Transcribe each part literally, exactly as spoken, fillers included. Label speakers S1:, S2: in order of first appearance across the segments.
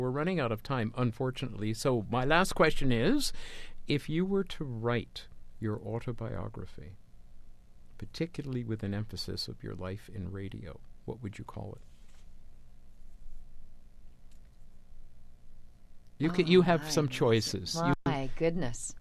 S1: We're running out of time, unfortunately. So my last question is, if you were to write your autobiography, particularly with an emphasis of your life in radio, what would you call it? You
S2: oh
S1: can, you have
S2: my
S1: some choices.
S2: My
S1: you,
S2: goodness.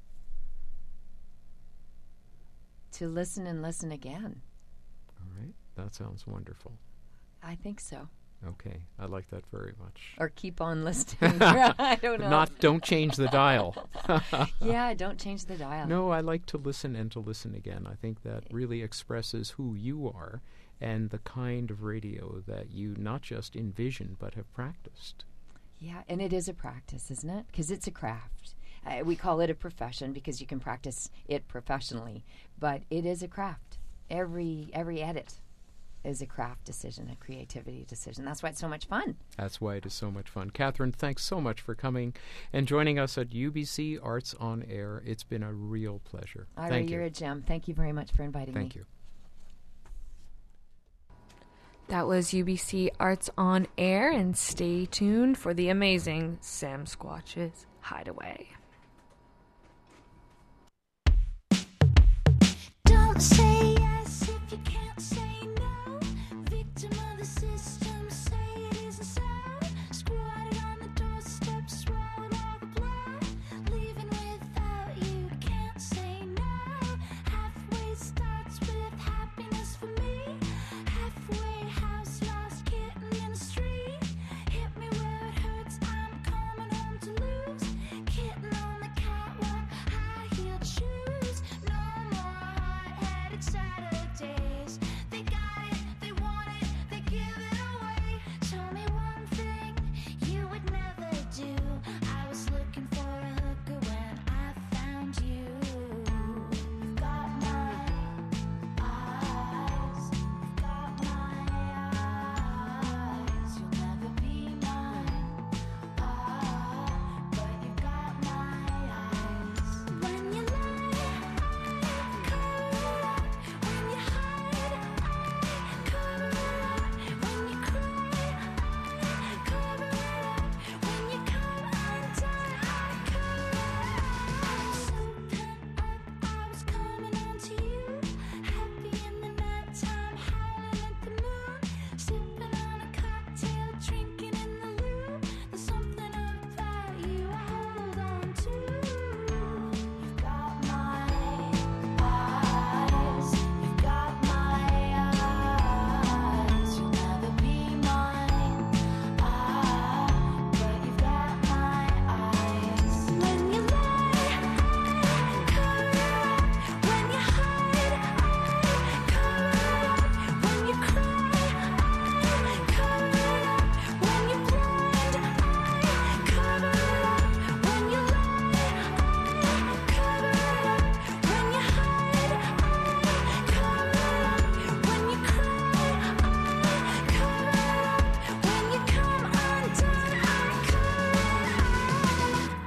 S2: To listen and listen again.
S1: All right. That sounds wonderful.
S2: I think so.
S1: Okay. I like that very much.
S2: Or keep on listening. I don't know.
S1: Not, don't change the dial.
S2: Yeah, don't change the dial.
S1: No, I like to listen and to listen again. I think that really expresses who you are and the kind of radio that you not just envision but have practiced.
S2: Yeah, and it is a practice, isn't it? Because it's a craft. Uh, we call it a profession because you can practice it professionally, but it is a craft. Every every edit is a craft decision, a creativity decision. That's why it's so much fun.
S1: That's why it is so much fun. Catherine, thanks so much for coming and joining us at U B C Arts on Air. It's been a real pleasure.
S2: Ira,
S1: Thank
S2: you're
S1: you.
S2: a gem. Thank you very much for inviting
S1: Thank
S2: me.
S1: you.
S3: That was U B C Arts on Air, and stay tuned for the amazing Sam Squatch's Hideaway.
S4: Don't say yes if you can't say no. Victim of the system, say it isn't so. Squatted on the doorstep, swallowed all the blood. Leaving without you, can't say no. Halfway starts with happiness for me. Halfway house, lost kitten in the street. Hit me where it hurts, I'm coming home to lose. Kitten on the catwalk, high-heeled shoes. No more hard-headed Saturdays. They got it, they want it, they give it away. Tell me one thing you would never do. I was looking for a hooker when I found you. You've got my eyes, you've got my eyes. You'll never be mine, ah, but you've got my eyes. When you lie, I cover up. When you hide, I cover up. When you cry, I cover up. When you come undone, I cover up. So pent up, I was coming on to you. Happy in the nighttime, howling at the moon. Sipping on a cocktail, drinking in the loo. There's something about you I hold on to. You've got my eyes, you've got my eyes. You'll never be mine, ah, but you've got my eyes. When you lie, I cover up. When you hide, I cover up. When you cry, I cover up. When you're blind, I cover up. When you lie, I cover up. When you hide, I cover up. When you cry, I cover up. When you come undone, I cover up.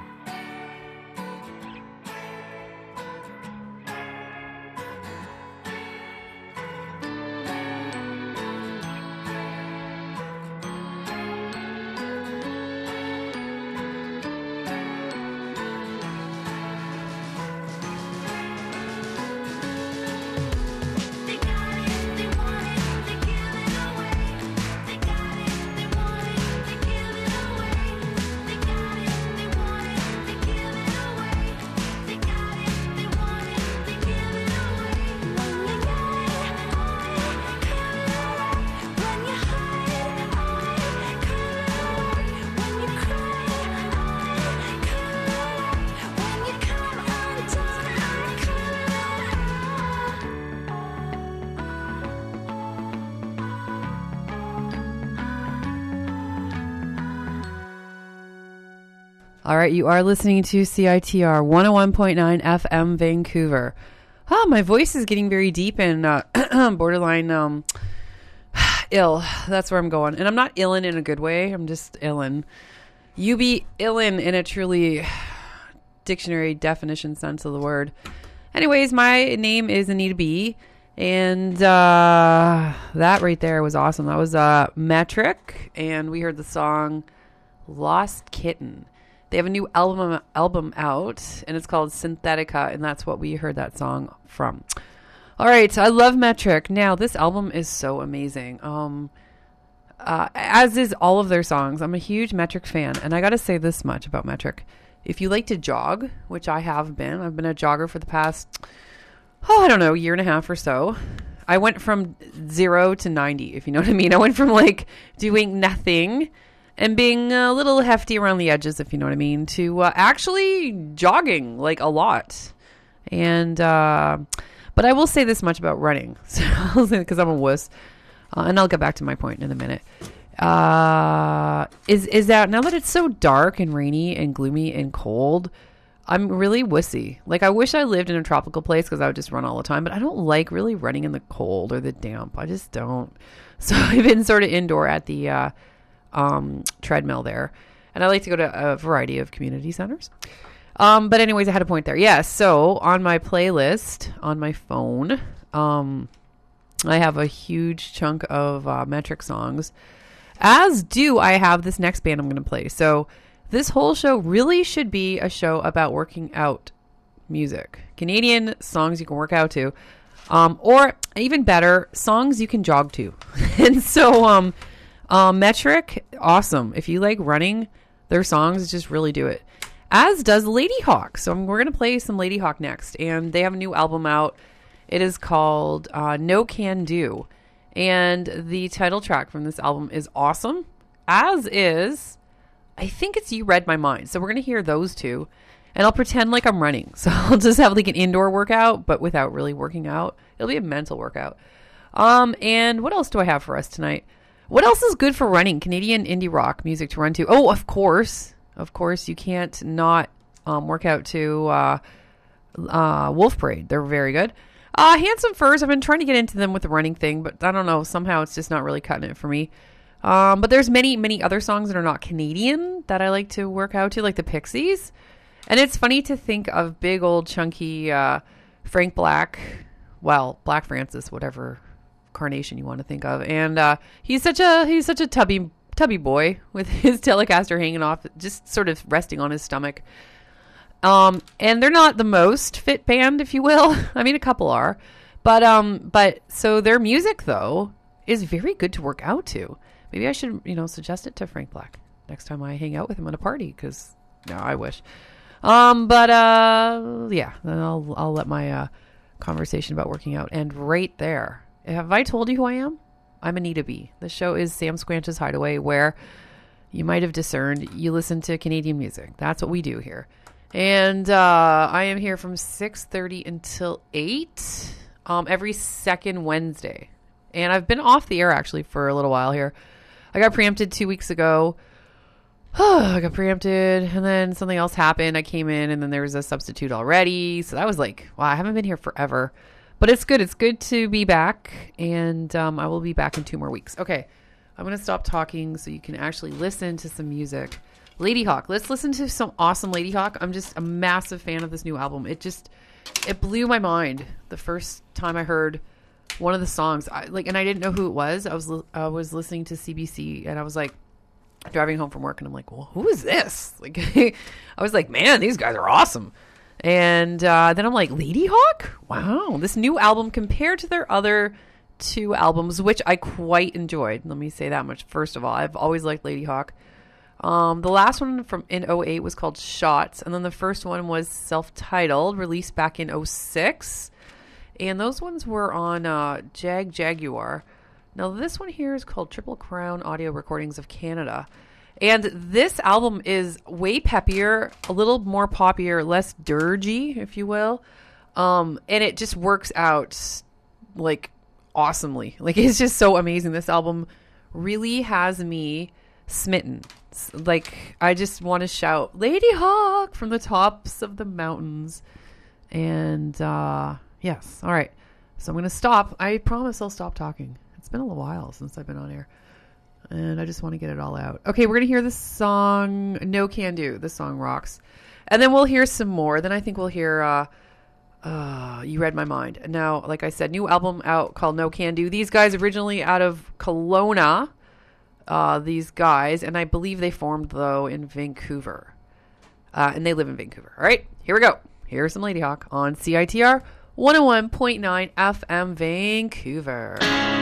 S4: They got it, they want it, they give it away. They got it, they want it, they give it away. They got it, they want it, they give it away. They got it, they want it, they give it away. When you lie, I cover up. When you hide, I cover up. When you cry, I cover up. When you come undone, I cover up.
S5: All right, you are listening to C I T R one oh one point nine F M Vancouver. Ah, my voice is getting very deep and uh, borderline um, ill. That's where I'm going. And I'm not illin in a good way. I'm just illin. You be illin in a truly dictionary definition sense of the word. Anyways, my name is Anita B. And uh, that right there was awesome. That was uh, Metric. And we heard the song Lost Kitten. They have a new album album out, and it's called Synthetica, and that's what we heard that song from. All right, I love Metric. Now, this album is so amazing. Um, uh, as is all of their songs. I'm a huge Metric fan, and I got to say this much about Metric. If you like to jog, which I have been, I've been a jogger for the past, oh, I don't know, year and a half or so. I went from zero to ninety, if you know what I mean. I went from like doing nothing and being a little hefty around the edges, if you know what I mean, to uh, actually jogging like a lot. And, uh, but I will say this much about running, because I'm a wuss, uh, and I'll get back to my point in a minute. Uh, is, is that now that it's so dark and rainy and gloomy and cold, I'm really wussy. Like, I wish I lived in a tropical place because I would just run all the time, but I don't like really running in the cold or the damp. I just don't. So I've been sort of indoor at the, uh, um, treadmill there. And I like to go to a variety of community centers. Um, but anyways, I had a point there. Yes. Yeah, so on my playlist on my phone, um, I have a huge chunk of, uh, Metric songs, as do I have this next band I'm going to play. So this whole show really should be a show about working out music, Canadian songs you can work out to, um, or even better, songs you can jog to. And so, um, Um, Metric, awesome. If you like running, their songs just really do it. As does Lady Hawk. So we're going to play some Lady Hawk next. And they have a new album out. It is called uh, No Can Do. And the title track from this album is awesome. As is, I think it's You Read My Mind. So we're going to hear those two. And I'll pretend like I'm running. So I'll just have like an indoor workout, but without really working out. It'll be a mental workout. Um, and what else do I have for us tonight? What else is good for running? Canadian indie rock music to run to. Oh, of course. Of course, you can't not um, work out to uh, uh, Wolf Parade. They're very good. Uh, Handsome Furs, I've been trying to get into them with the running thing, but I don't know. Somehow it's just not really cutting it for me. Um, but there's many, many other songs that are not Canadian that I like to work out to, like the Pixies. And it's funny to think of big old chunky uh, Frank Black, well, Black Francis, whatever carnation you want to think of, and uh he's such a he's such a tubby tubby boy with his Telecaster hanging off, just sort of resting on his stomach. Um and they're not the most fit band, if you will. I mean, a couple are, but um but so their music though is very good to work out to. Maybe I should, you know, suggest it to Frank Black next time I hang out with him at a party, because no, I wish. Um but uh yeah, then I'll I'll let my uh conversation about working out end right there. Have I told you who I am? I'm Anita B. The show is Sam Squanch's Hideaway, where you might have discerned you listen to Canadian music. That's what we do here. And uh, I am here from six thirty until eight um, every second Wednesday. And I've been off the air, actually, for a little while here. I got preempted two weeks ago. I got preempted, and then something else happened. I came in, and then there was a substitute already. So that was like, wow, I haven't been here forever. But it's good. It's good to be back, and um, I will be back in two more weeks. Okay, I'm going to stop talking so you can actually listen to some music. Lady Hawk. Let's listen to some awesome Lady Hawk. I'm just a massive fan of this new album. It just, it blew my mind the first time I heard one of the songs. I, like, and I didn't know who it was. I was I was listening to C B C, and I was like driving home from work, and I'm like, well, who is this? Like, I was like, man, these guys are awesome. And uh, then I'm like, Lady Hawk? Wow. This new album compared to their other two albums, which I quite enjoyed. Let me say that much. First of all, I've always liked Lady Hawk. Um, the last one from in oh eight was called Shots. And then the first one was self-titled, released back in oh six. And those ones were on uh, Jag Jaguar. Now this one here is called Triple Crown Audio Recordings of Canada. And this album is way peppier, a little more poppier, less dirgy, if you will. Um, and it just works out like awesomely. Like, it's just so amazing. This album really has me smitten. Like, I just want to shout Lady Hawk from the tops of the mountains. And uh, yes. All right. So I'm going to stop. I promise I'll stop talking. It's been a little while since I've been on air. And I just want to get it all out. Okay, we're going to hear this song, No Can Do. This song rocks. And then we'll hear some more. Then I think we'll hear uh, uh, You Read My Mind. Now, like I said, new album out called No Can Do. These guys originally out of Kelowna. Uh, these guys, and I believe they formed though in Vancouver, uh, and they live in Vancouver. All right, here we go. Here's some Lady Hawk on C I T R one oh one point nine F M Vancouver.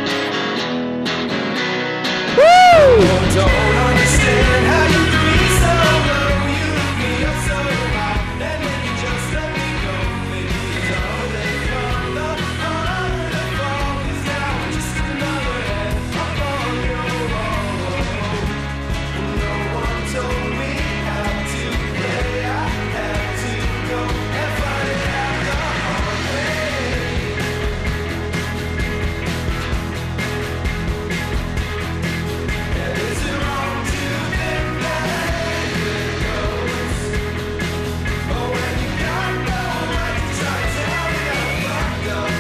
S5: Woo!
S6: Don't understand how you be so low. You lift me up so high, and then you just let me go. Maybe don't let from the harder to fall, 'cause now I'm just another head up on your wall. No one told me how to play. I had to go and find it out the hard way. And is it wrong to think that it goes? Oh, when you got no right to try to tell me I'm fucked up.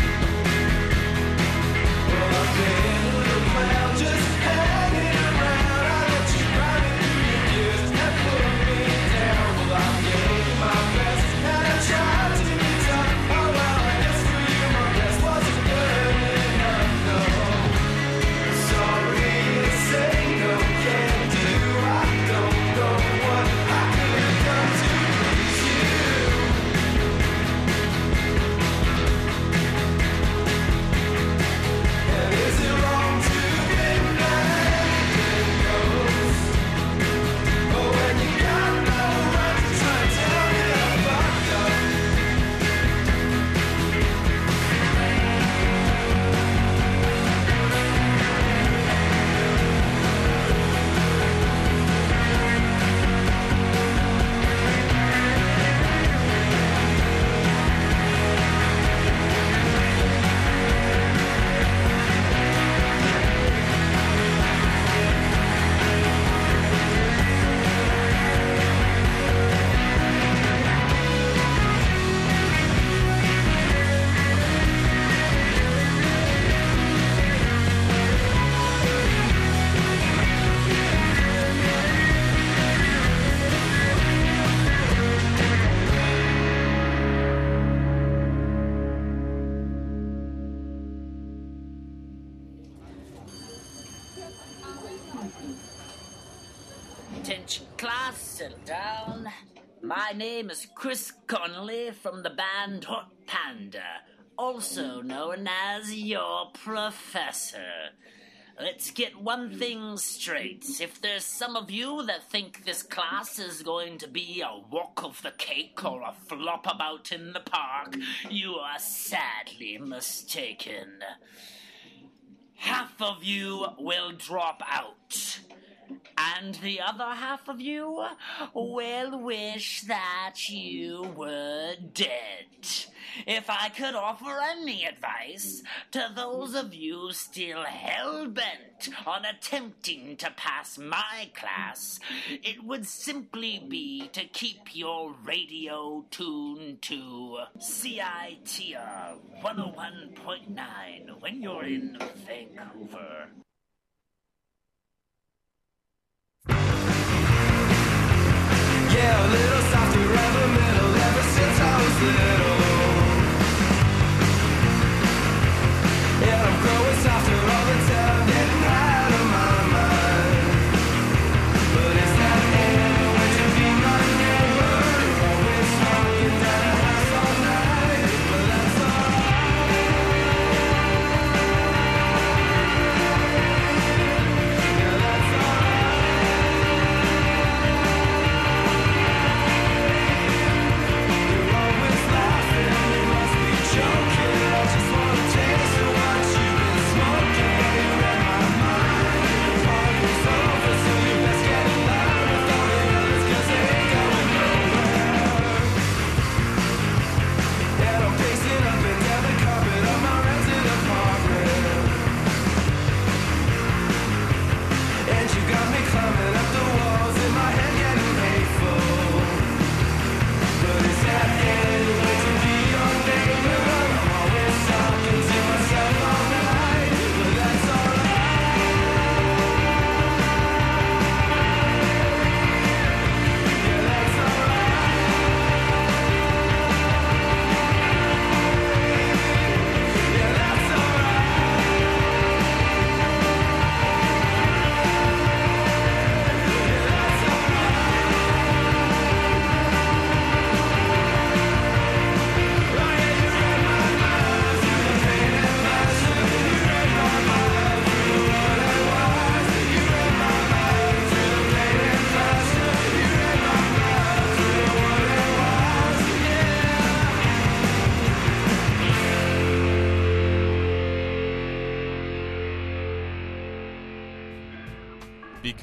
S6: Well, I've been a little clown just hanging around. I let you ride me through your years and put me down. Well, I gave my best and I tried to be tough. Oh, well, I guess for you my best wasn't good enough. No, sorry to say, no can do. I don't know what I could have done to please you. And is it wrong to think that it goes? Oh, when you got no right to try and tell me I'm fucked up.
S7: Attention class, settle down. My name is Chris Connolly from the band Hot Panda, also known as your professor. Let's get one thing straight. If there's some of you that think this class is going to be a walk of the cake or a flop about in the park, you are sadly mistaken. Half of you will drop out. And the other half of you will wish that you were dead. If I could offer any advice to those of you still hell-bent on attempting to pass my class, it would simply be to keep your radio tuned to C I T R one oh one point nine when you're in Vancouver.
S6: Yeah, a little softer around the middle ever since I was little. Yeah, I'm growing softer all the time, getting out of my mind. But it's that air when you be my neighbor. Always talking down the house all night, but that's alright. Yeah, that's alright. You're always laughing.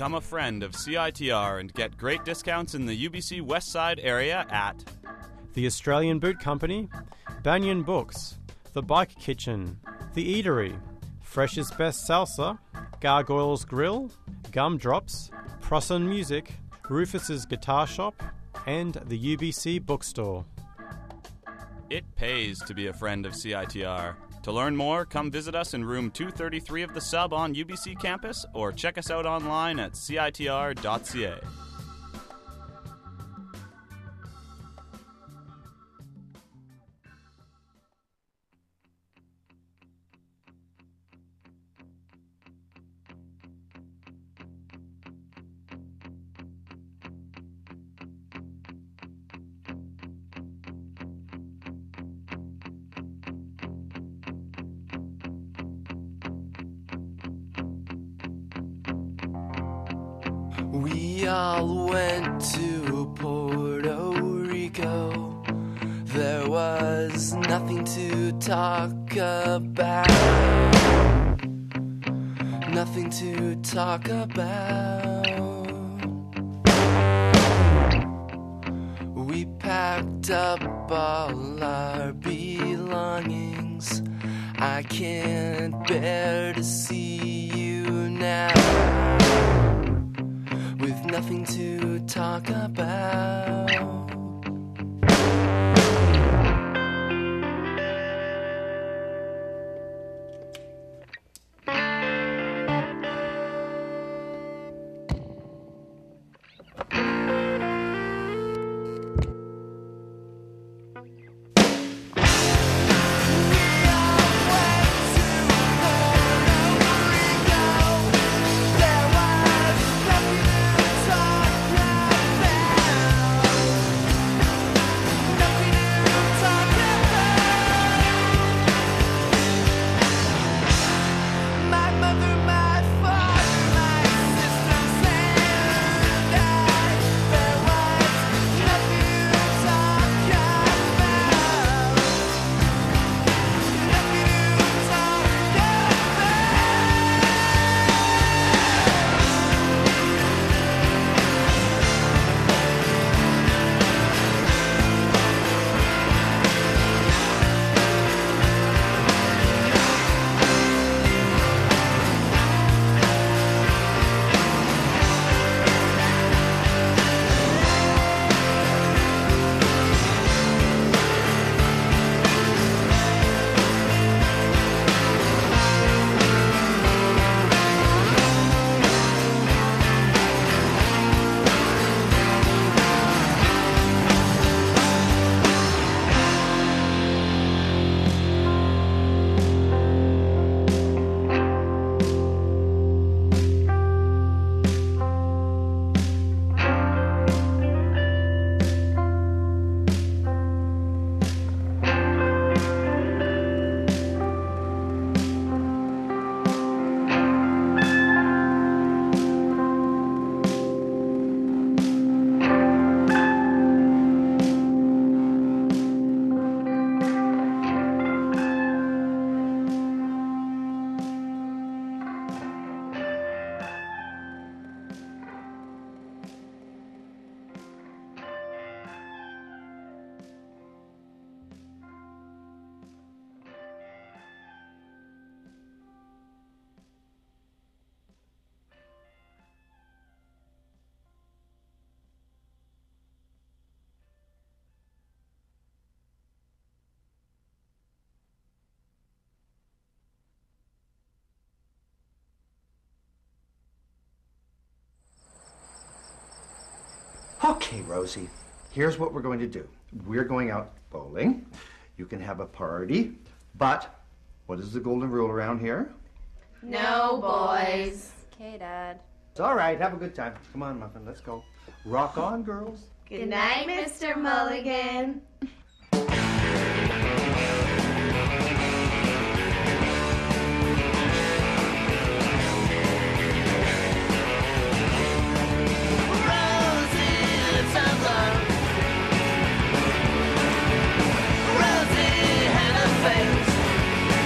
S8: Become a friend of C I T R and get great discounts in the U B C West Side area at
S9: The Australian Boot Company, Banyan Books, The Bike Kitchen, The Eatery, Fresh's Best Salsa, Gargoyles Grill, Gumdrops, Prosson Music, Rufus's Guitar Shop, and the U B C Bookstore.
S8: It pays to be a friend of C I T R. To learn more, come visit us in room two thirty-three of the Sub on U B C campus or check us out online at C I T R dot C A.
S6: We all went to Puerto Rico. There was nothing to talk about. Nothing to talk about. We packed up all our belongings. I can't bear to see you now. With nothing to talk about.
S10: Okay, Rosie, here's what we're going to do. We're going out bowling. You can have a party, but what is the golden rule around here?
S11: No, boys.
S12: Okay, Dad.
S10: It's all right. Have a good time. Come on, Muffin. Let's go. Rock on, girls.
S11: Good night, Mister Mulligan.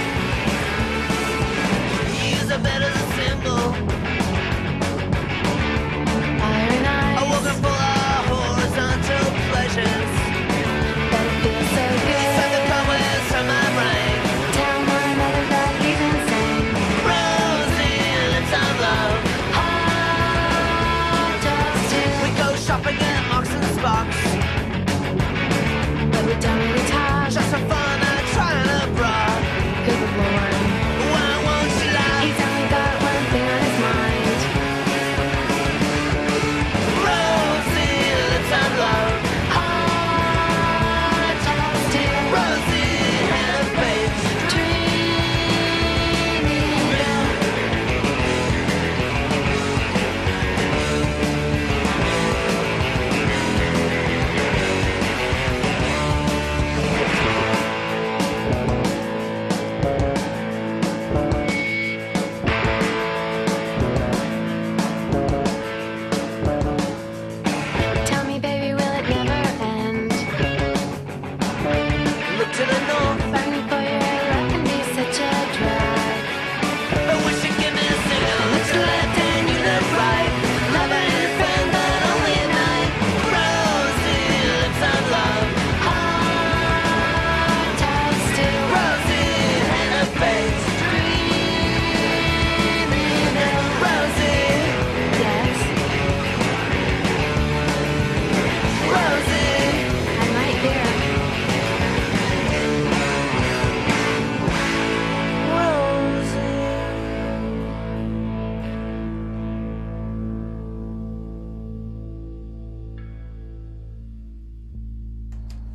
S6: Better the symbol.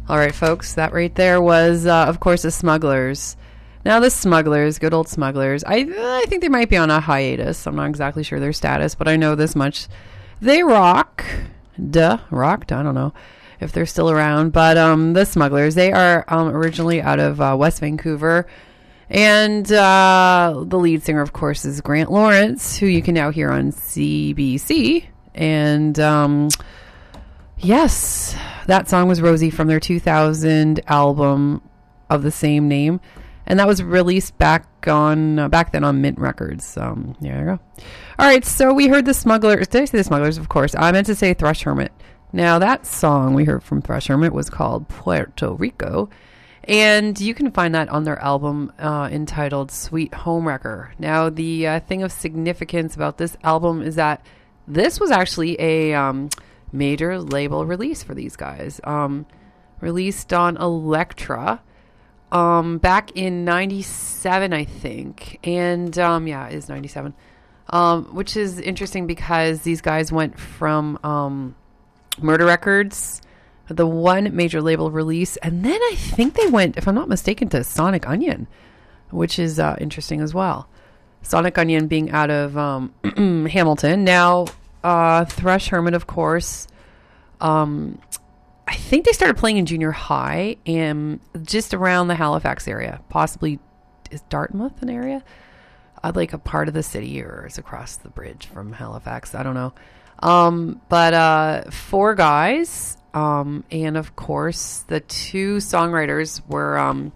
S5: All right, folks, that right there was, uh, of course, the Smugglers. Now, the Smugglers, good old Smugglers, I I think they might be on a hiatus. I'm not exactly sure their status, but I know this much. They rock. Duh, rocked? I don't know if they're still around. But um, the Smugglers, they are um, originally out of uh, West Vancouver. And uh, the lead singer, of course, is Grant Lawrence, who you can now hear on C B C. And um, yes, that song was Rosie from their two thousand album of the same name. And that was released back on uh, back then on Mint Records. Um, there you go. All right, so we heard the Smugglers. Did I say the Smugglers? Of course. I meant to say Thrush Hermit. Now, that song we heard from Thrush Hermit was called Puerto Rico. And you can find that on their album uh, entitled Sweet Homewrecker. Now, the uh, thing of significance about this album is that this was actually a um, major label release for these guys. Um, released on Elektra um, back in ninety-seven, I think. And, um, yeah, it is ninety-seven. Um, which is interesting because these guys went from um, Murder Records, the one major label release, and then I think they went, if I'm not mistaken, to Sonic Unyon, which is uh, interesting as well. Sonic Unyon being out of um, Hamilton. Now, uh, Thrush Hermit, of course, um, I think they started playing in junior high and just around the Halifax area, possibly, is Dartmouth an area? Uh, like a part of the city, or it's across the bridge from Halifax, I don't know. Um, but uh, four guys. Um, and of course, the two songwriters were, um,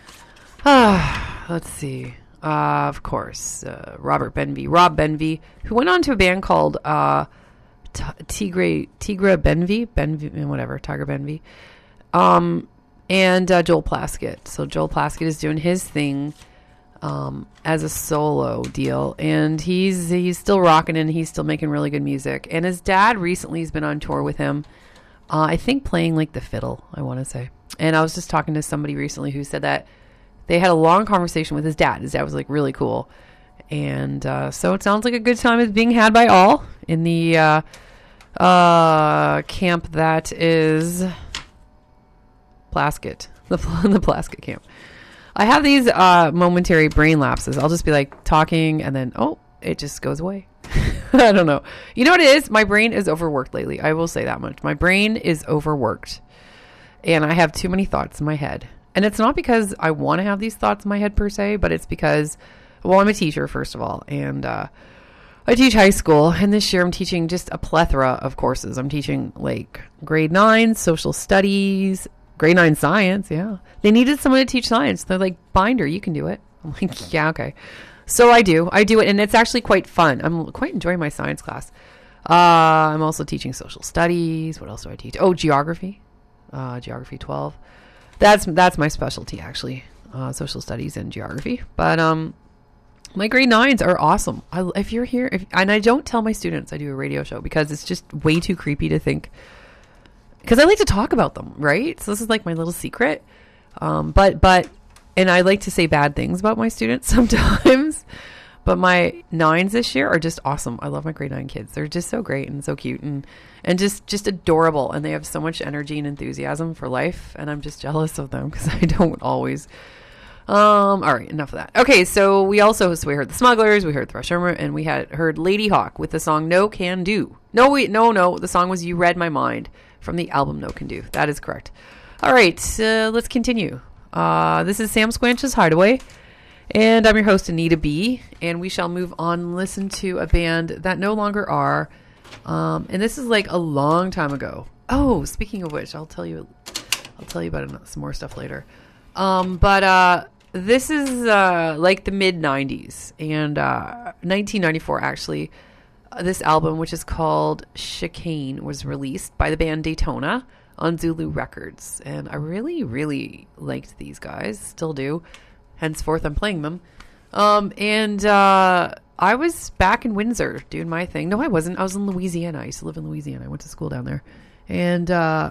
S5: uh, let's see, uh, of course, uh, Robert Benvie, Rob Benvie, who went on to a band called uh, T- Tigre, Tigra Benvie, Benvie, whatever, Tiger Benvie, um, and uh, Joel Plaskett. So Joel Plaskett is doing his thing um, as a solo deal, and he's he's still rocking and he's still making really good music. And his dad recently has been on tour with him. Uh, I think playing like the fiddle, I want to say. And I was just talking to somebody recently who said that they had a long conversation with his dad. His dad was like really cool. And uh, so it sounds like a good time is being had by all in the uh, uh, camp that is Plaskett, the, the Plaskett camp. I have these uh, momentary brain lapses. I'll just be like talking and then, oh, it just goes away. I don't know. You know what it is? My brain is overworked lately. I will say that much. My brain is overworked. And I have too many thoughts in my head. And it's not because I want to have these thoughts in my head per se, but it's because, well, I'm a teacher, first of all. And uh, I teach high school. And this year I'm teaching just a plethora of courses. I'm teaching like grade nine, social studies, grade nine science. Yeah. They needed someone to teach science. They're like, Binder, you can do it. I'm like, yeah, okay. So I do. I do it, and it's actually quite fun. I'm quite enjoying my science class. Uh, I'm also teaching social studies. What else do I teach? Oh, geography. Uh, geography twelve. That's that's my specialty, actually. Uh, social studies and geography. But um, my grade nines are awesome. I, if you're here, if, and I don't tell my students I do a radio show because it's just way too creepy to think. Because I like to talk about them, right? So this is like my little secret. Um, but but. And I like to say bad things about my students sometimes, but my nines this year are just awesome. I love my grade nine kids. They're just so great and so cute and, and just, just adorable. And they have so much energy and enthusiasm for life. And I'm just jealous of them because I don't always. Um, all right, enough of that. Okay, so we also, so we heard the Smugglers, we heard Thrush Hermit, and we had heard Lady Hawk with the song No Can Do. No, wait, no, no. The song was You Read My Mind from the album No Can Do. That is correct. All right, uh, let's continue. Uh, this is Sam Squanch's Hideaway, and I'm your host, Anita B., and we shall move on and listen to a band that no longer are, um, and this is like a long time ago. Oh, speaking of which, I'll tell you, I'll tell you about some more stuff later. Um, but uh, this is uh, like the mid nineties, and uh, nineteen ninety-four actually. Uh, this album, which is called Chicane, was released by the band Daytona on Zulu Records, and I really really liked these guys, still do, henceforth I'm playing them. Um and uh I was back in Windsor doing my thing. No, I wasn't. I was in Louisiana. I used to live in Louisiana. I went to school down there. And uh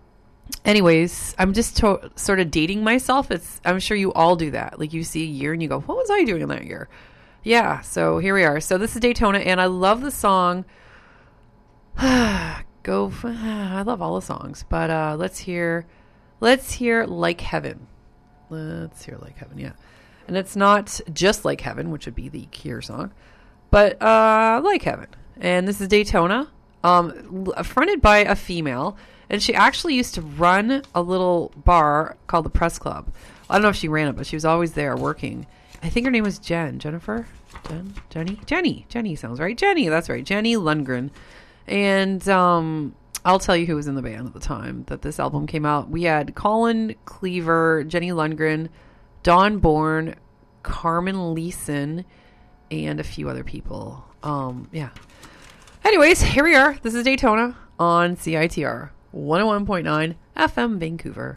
S5: anyways, I'm just to- sort of dating myself. It's I'm sure you all do that. Like, you see a year and you go, what was I doing in that year? Yeah, so here we are. So this is Daytona, and I love the song Go, I love all the songs, but uh, let's hear, Let's hear Like Heaven. Let's hear Like Heaven, yeah. And it's not just Like Heaven, which would be the Cure song, but uh, Like Heaven. And this is Daytona, um, l- fronted by a female. And she actually used to run a little bar called the Press Club. I don't know if she ran it, but she was always there working. I think her name was Jen. Jennifer? Jen? Jenny? Jenny. Jenny sounds right. Jenny, that's right. Jenny Lundgren. And um, I'll tell you who was in the band at the time that this album came out. We had Colin Cleaver, Jenny Lundgren, Dawn Bourne, Carmen Leeson, and a few other people. Um, yeah. Anyways, here we are. This is Daytona on C I T R one oh one point nine F M Vancouver.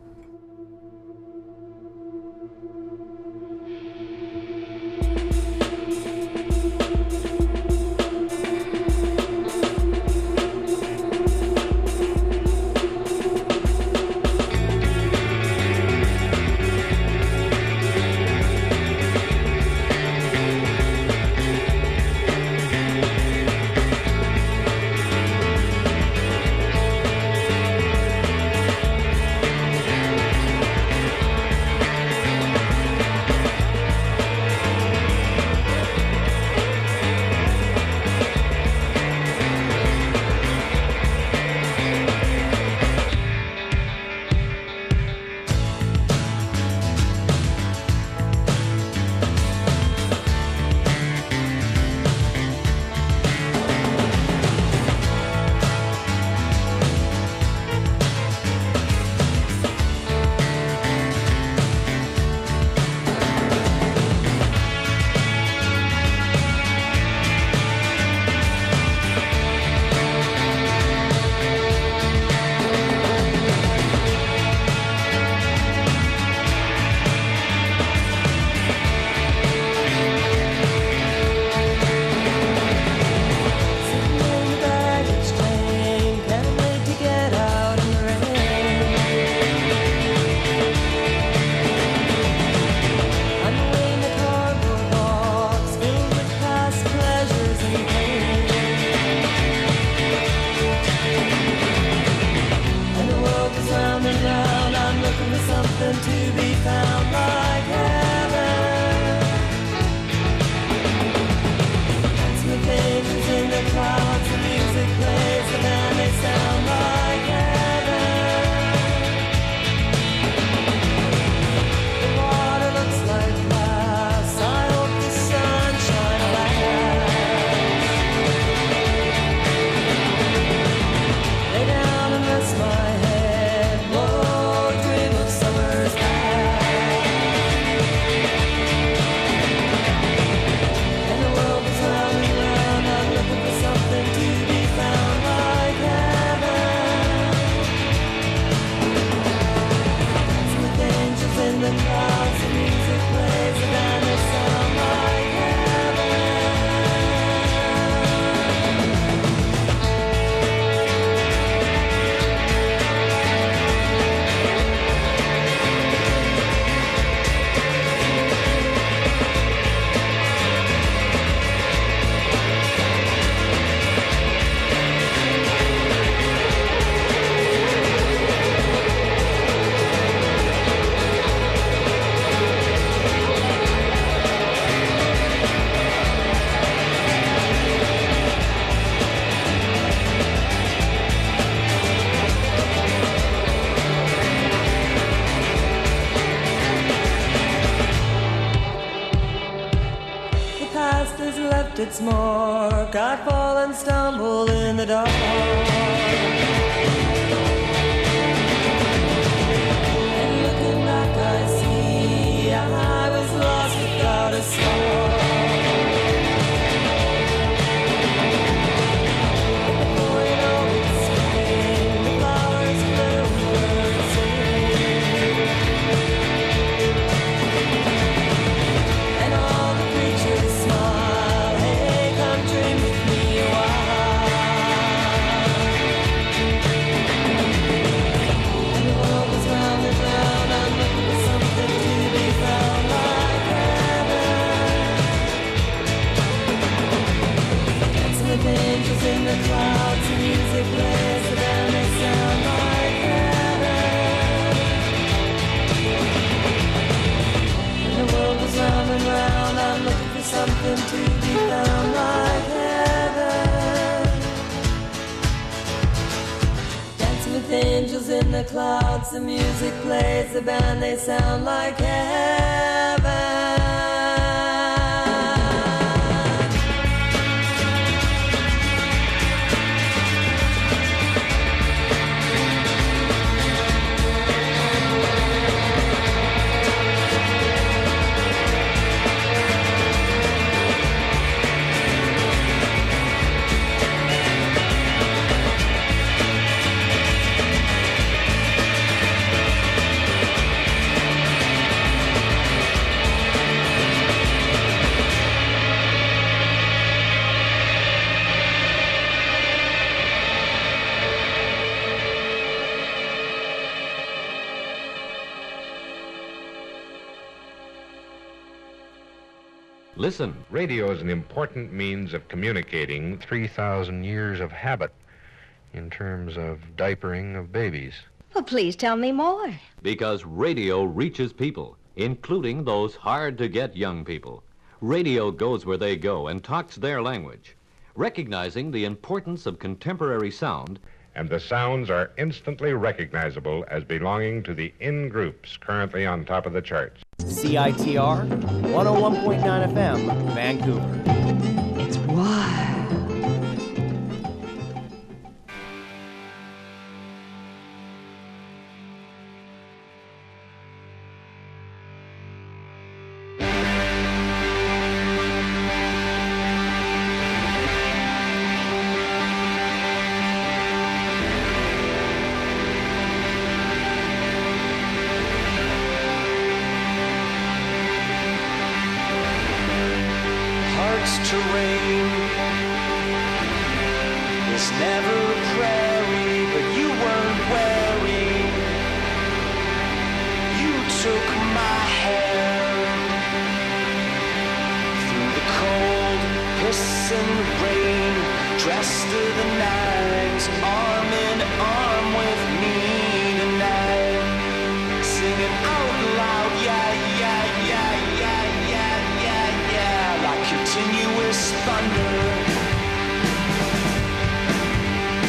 S6: Its mark, I fall and stumble in the dark. And looking back, I see I was lost without a star. The point always came, the flowers bloom, birds sing, and all the creatures smile. Dream with me a while.
S12: with angels in the clouds. The music plays, the band, they sound like heaven.
S13: Listen, radio is an important means of communicating three thousand years of habit in terms of diapering of babies.
S14: Well, please tell me more.
S15: Because radio reaches people, including those hard-to-get young people. Radio goes where they go and talks their language, recognizing the importance of contemporary sound.
S13: And the sounds are instantly recognizable as belonging to the in groups currently on top of the charts.
S16: C I T R one oh one point nine F M, Vancouver.
S14: It's wild.
S6: Terrain is never a prairie, but you weren't wearing. You took my hand through the cold, pissing rain, dressed to the nines, arm in arm with me tonight, singing out loud, yeah, yeah, yeah, yeah, yeah, yeah, yeah, like continuous thunder.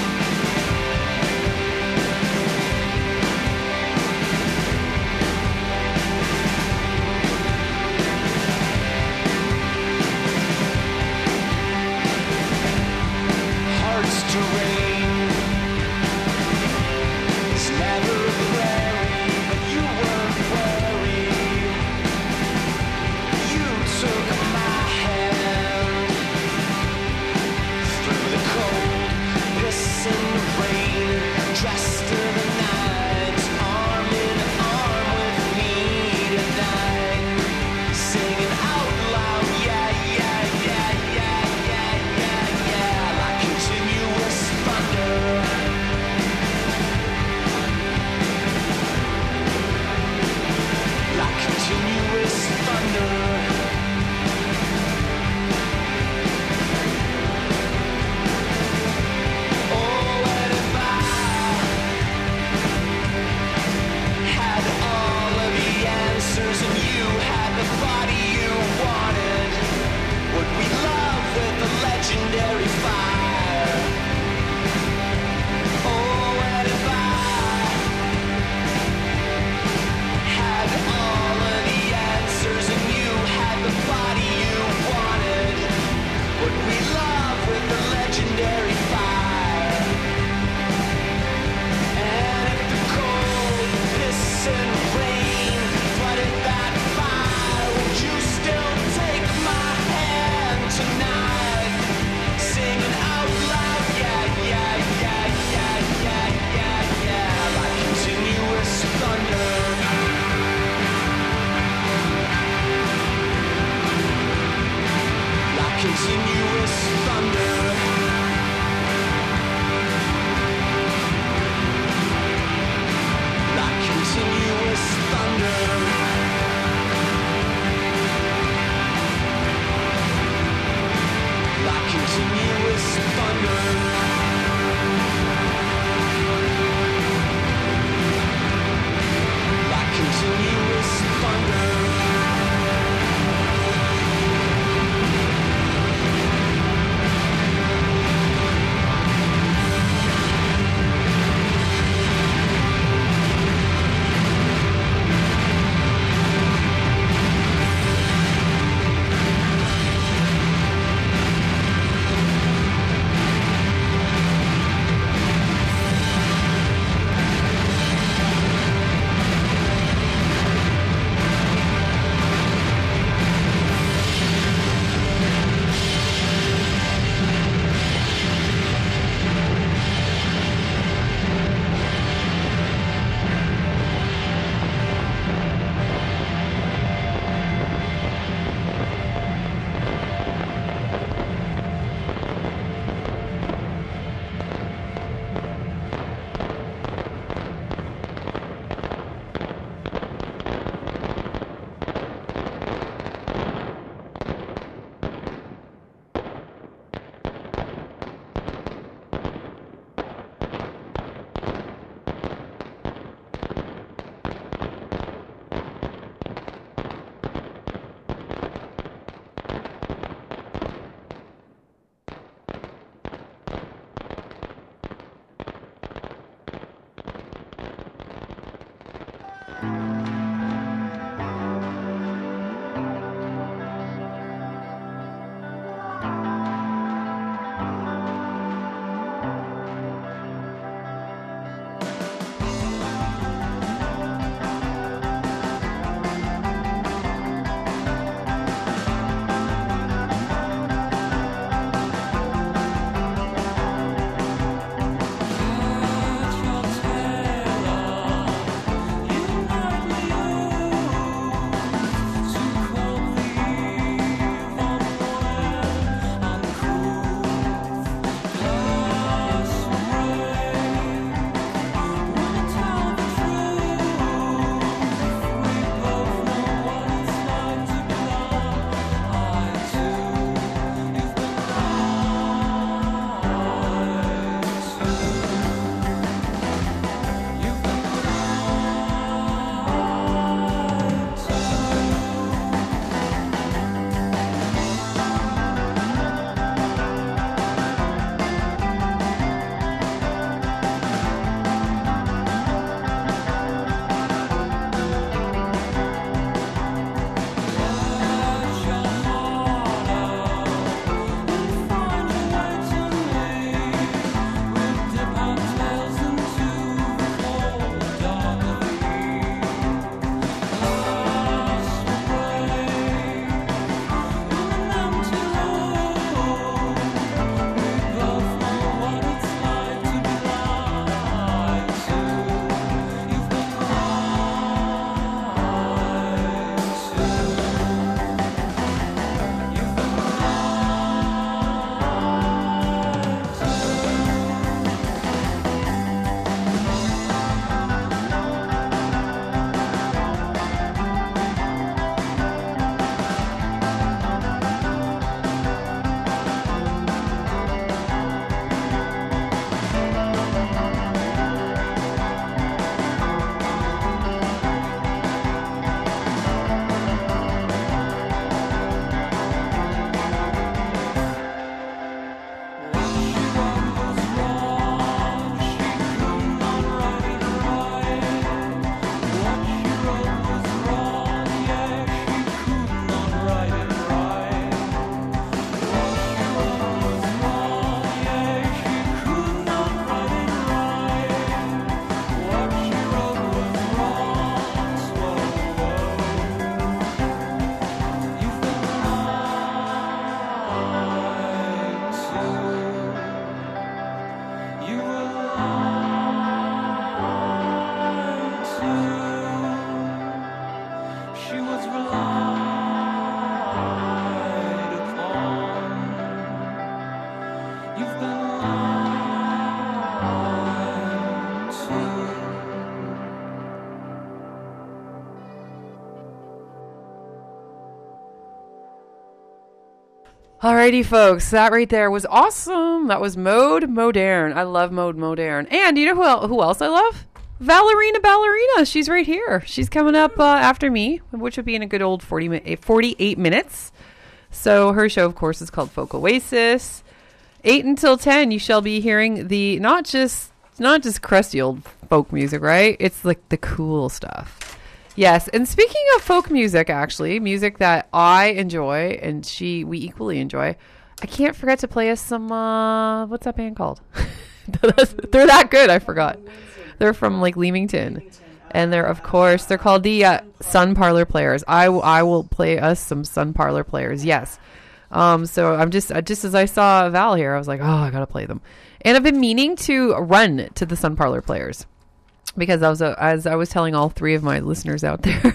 S5: Alrighty, folks. That right there was awesome. That was Mode Modern. I love Mode Modern. And you know who, el- who else I love? Valerina Ballerina. She's right here. She's coming up uh, after me, which would be in a good old forty mi- forty-eight minutes. So her show, of course, is called Folk Oasis. eight until ten, you shall be hearing the not just not just crusty old folk music, right? It's like the cool stuff. Yes, and speaking of folk music, actually, music that I enjoy and she we equally enjoy, I can't forget to play us some, uh, what's that band called? They're that good, I forgot. They're from, like, Leamington. And they're, of course, they're called the uh, Sun Parlor Players. I, w- I will play us some Sun Parlor Players, yes. Um, so I'm just, uh, just as I saw Val here, I was like, oh, I got to play them. And I've been meaning to run to the Sun Parlor Players. Because I was, uh, as I was telling all three of my listeners out there,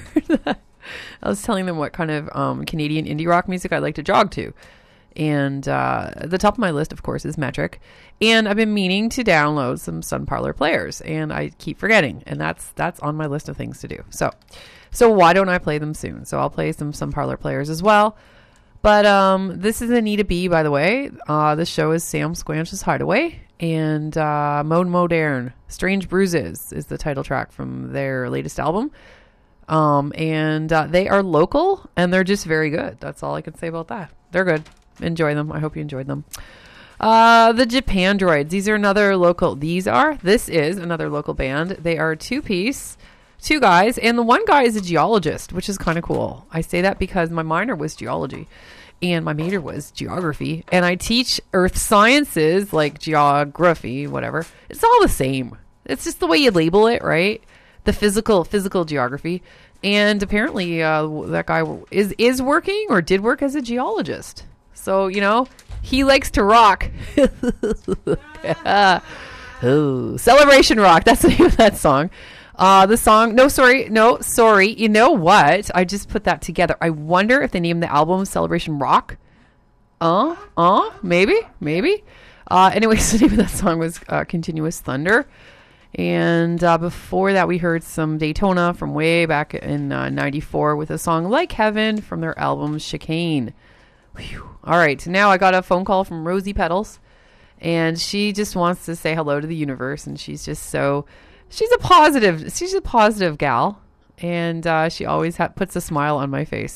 S5: I was telling them what kind of um, Canadian indie rock music I like to jog to. And uh, at the top of my list, of course, is Metric. And I've been meaning to download some Sun Parlor Players, and I keep forgetting. And that's that's on my list of things to do. So, so why don't I play them soon? So I'll play some Sun Parlor Players as well. But um, this is Anita B, by the way. Uh, this show is Sam Squanch's Hideaway. And uh, Mode Modern, Strange Bruises is the title track from their latest album. Um, and uh, they are local, and they're just very good. That's all I can say about that. They're good. Enjoy them. I hope you enjoyed them. Uh, the Japan Droids. These are another local. These are. This is another local band. They are two piece, two guys, and the one guy is a geologist, which is kind of cool. I say that because my minor was geology, and my major was geography, and I teach earth sciences like geography, whatever. It's all the same. It's just the way you label it, right? The physical, physical geography. And apparently, uh, that guy is is working or did work as a geologist. So, you know, he likes to rock. Oh, Celebration Rock. That's the name of that song. Uh, the song, no, sorry, no, sorry. You know what? I just put that together. I wonder if they named the album Celebration Rock. Uh, uh, maybe, maybe. Uh, anyways, the name of that song was uh, Continuous Thunder. And uh, before that, we heard some Daytona from way back in uh, ninety-four with a song Like Heaven from their album Chicane. Whew. All right, now I got a phone call from Rosie Petals, and she just wants to say hello to the universe, and she's just so, she's a positive, she's a positive gal, and uh, she always ha- puts a smile on my face.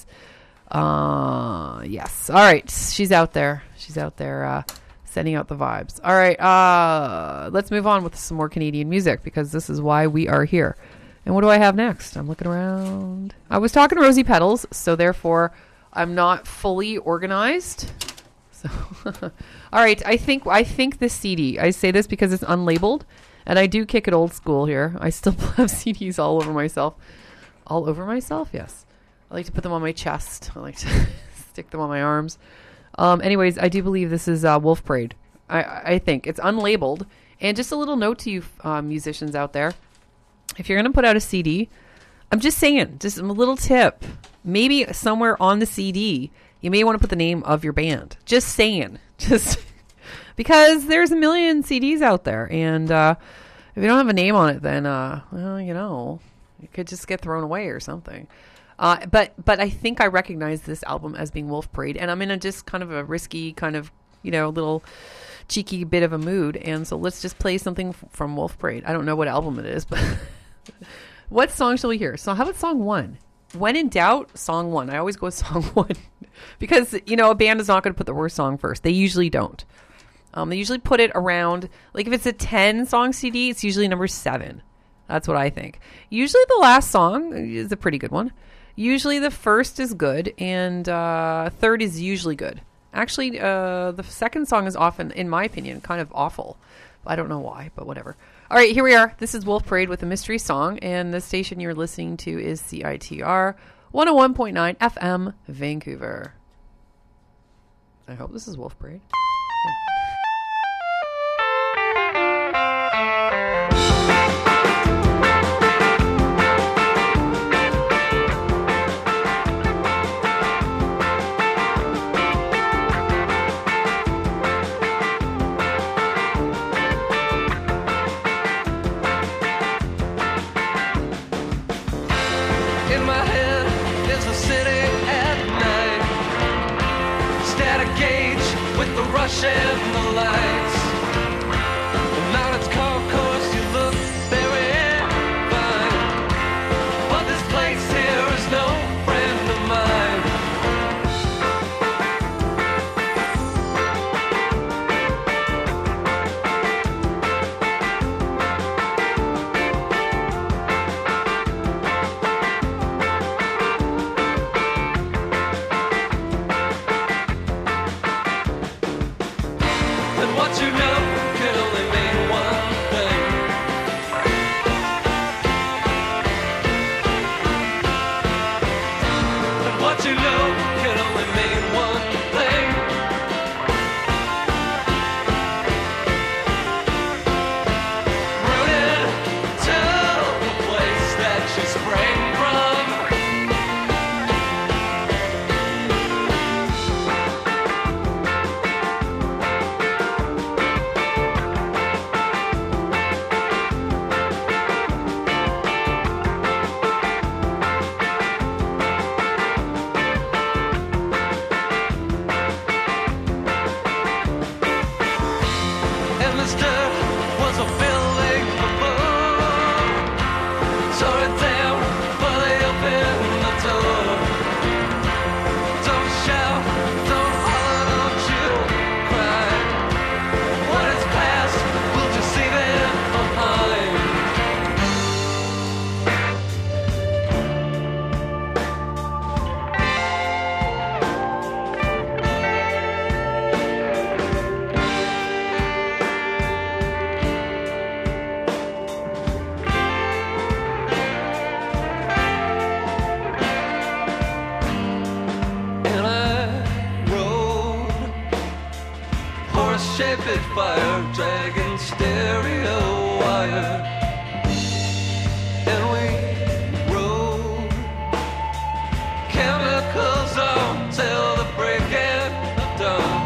S5: Uh, yes. All right, she's out there. She's out there uh, sending out the vibes. All right, uh, let's move on with some more Canadian music, because this is why we are here. And what do I have next? I'm looking around. I was talking to Rosie Petals, so therefore I'm not fully organized. So, all right. I think I think this C D. I say this because it's unlabeled, and I do kick it old school here. I still have C Ds all over myself. All over myself. Yes. I like to put them on my chest. I like to stick them on my arms. Um, anyways, I do believe this is uh, Wolf Parade. I I think it's unlabeled. And just a little note to you uh, musicians out there: if you're going to put out a C D, I'm just saying, just a little tip. Maybe somewhere on the C D, you may want to put the name of your band. Just saying. Just because there's a million C Ds out there. And uh, if you don't have a name on it, then, uh, well, you know, it could just get thrown away or something. Uh, but but I think I recognize this album as being Wolf Parade. And I'm in a just kind of a risky, kind of, you know, little cheeky bit of a mood. And so let's just play something f- from Wolf Parade. I don't know what album it is, but... What song shall we hear? So how about song one? When in doubt, song one. I always go with song one. Because, you know, a band is not going to put the worst song first. They usually don't. Um, they usually put it around, like if it's a ten-song C D, it's usually number seven. That's what I think. Usually the last song is a pretty good one. Usually the first is good, and uh, third is usually good. Actually, uh, the second song is often, in my opinion, kind of awful. I don't know why, but whatever. All right, here we are. This is Wolf Parade with a mystery song, and the station you're listening to is C I T R one oh one point nine F M, Vancouver. I hope this is Wolf Parade.
S6: In my head is a city at night. Static game. flashing the lights. And on its concourse you look very fine, but this place here is no friend of mine. And what you know can only mean one thing. And what you know can only mean one thing. Rooted to the place that you sprang from. And this dirt was a building before. Tore it down, but they opened the door. Don't shout, don't holler, don't you cry. What is past, we'll just leave it behind. And I rode horse-shaped fire, dragon stereo wire. And we rode chemicals on till the breaking of dawn.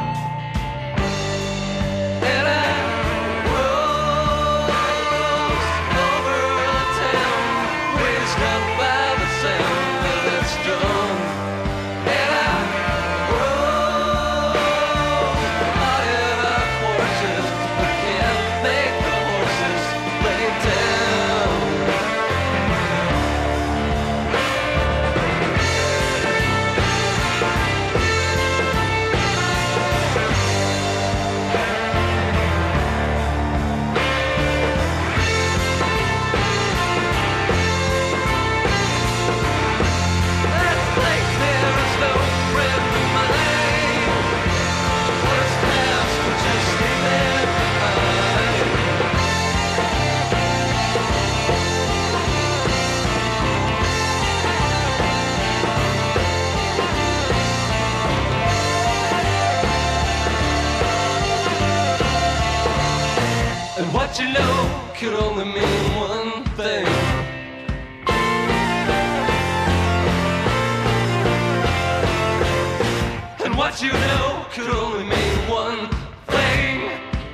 S6: And I rose over the town, raised up by the sound of its drum. And I rode higher than horses, but can't make the horses lay down. That place there is no friend of mine. What is past will just leave it behind. And what you know could only mean one thing. And what you know could only mean one thing.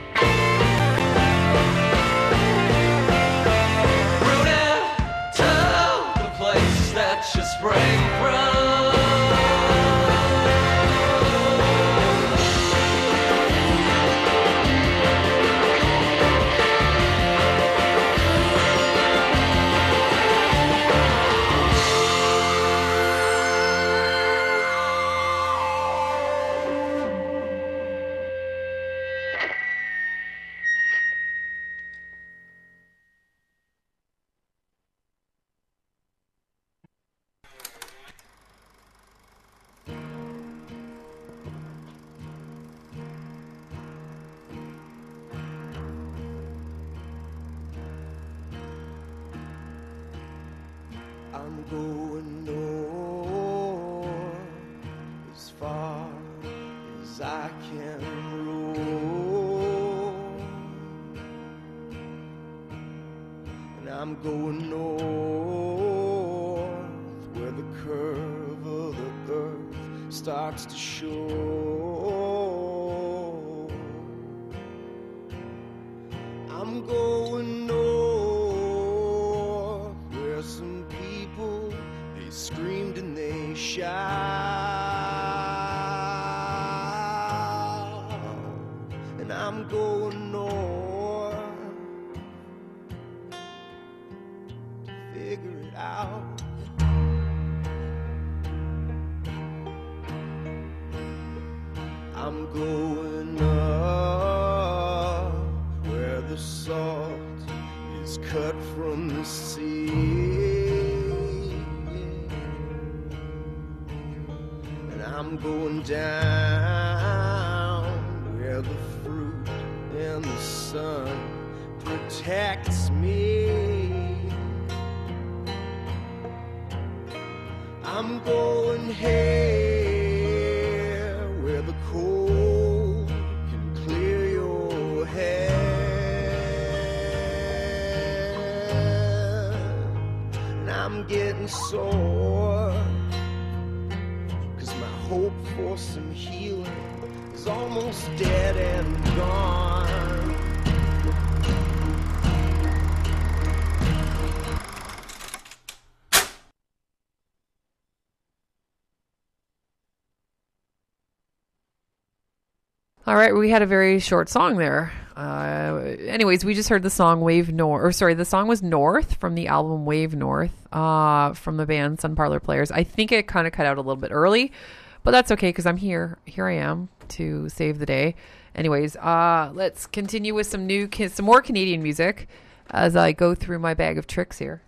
S6: Rooted to the place that you sprang from.
S17: I'm going north as far as I can roll, and I'm going north where the curve of the earth starts to show. I'm going north where some people, they screamed and they shouted. figure it out. I'm going up where the salt is cut from the sea, and I'm going down where the fruit and the sun protects me. I'm going here where the cold can clear your head, and I'm getting sore, 'cause my hope for some healing is almost dead and gone.
S5: All right, we had a very short song there. Uh, anyways, we just heard the song Wave North, or sorry, the song was North from the album Wave North uh, from the band Sun Parlor Players. I think it kind of cut out a little bit early, but that's okay because I'm here. Here I am to save the day. Anyways, uh, let's continue with some new, some more Canadian music as I go through my bag of tricks here.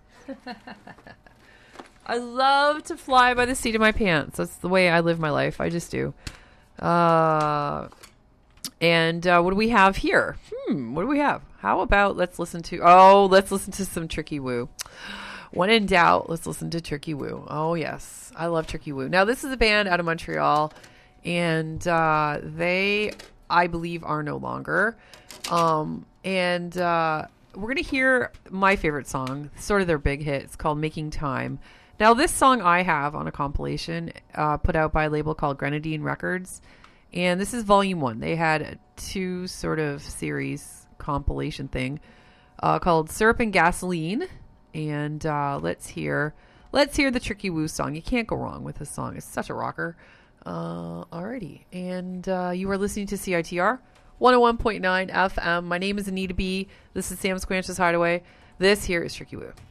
S5: I love to fly by the seat of my pants. That's the way I live my life. I just do. Uh... And uh, what do we have here? Hmm, what do we have? How about let's listen to, oh, let's listen to some Tricky Woo. When in doubt, let's listen to Tricky Woo. Oh, yes. I love Tricky Woo. Now, this is a band out of Montreal, and uh, they, I believe, are no longer. Um, and uh, we're going to hear my favorite song, sort of their big hit. It's called Making Time. Now, this song I have on a compilation uh, put out by a label called Grenadine Records. And this is volume one. They had a two sort of series compilation thing uh, called Syrup and Gasoline. And uh, let's hear let's hear the Tricky Woo song. You can't go wrong with this song. It's such a rocker. Uh, alrighty. And uh, you are listening to C I T R one oh one point nine F M. My name is Anita B. This is Sam Squanch's Hideaway. This here is Tricky Woo.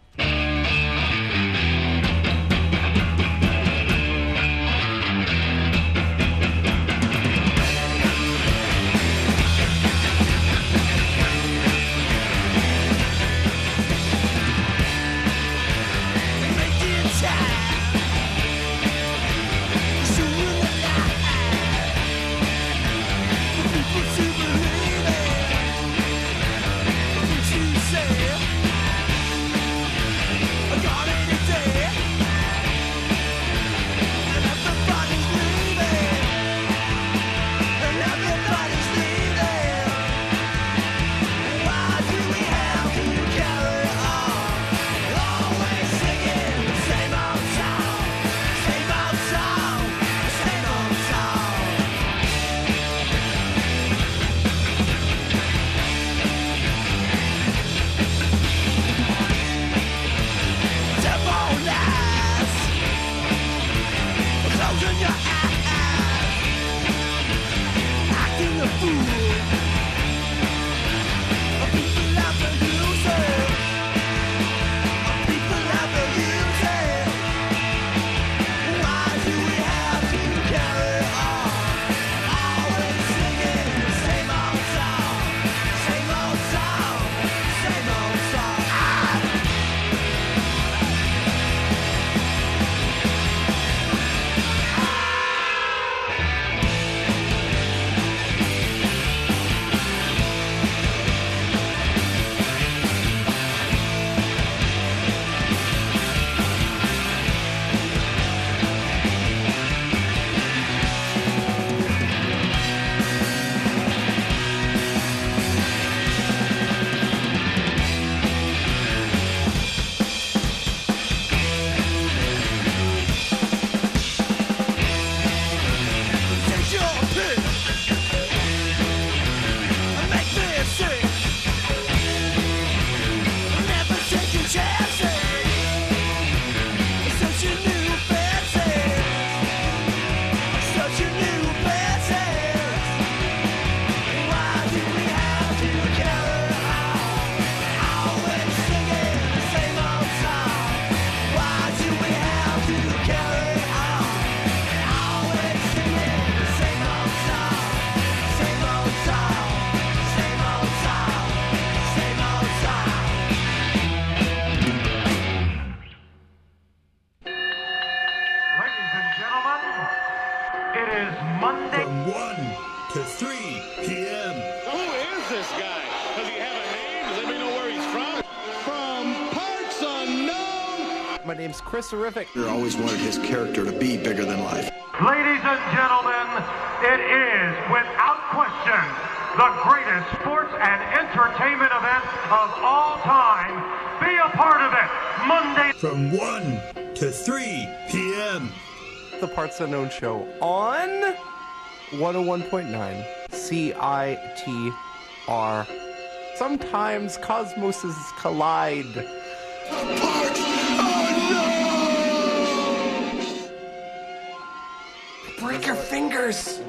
S6: Say
S18: My name's Chris Horrific.
S19: He always wanted his character to be bigger than life.
S20: Ladies and gentlemen, it is, without question, the greatest sports and entertainment event of all time. Be a part of it, Monday
S17: from one to three p.m.
S18: The Parts Unknown Show on one oh one point nine C I T R. Sometimes cosmoses collide.
S17: Parts Unknown!
S18: Break your fingers!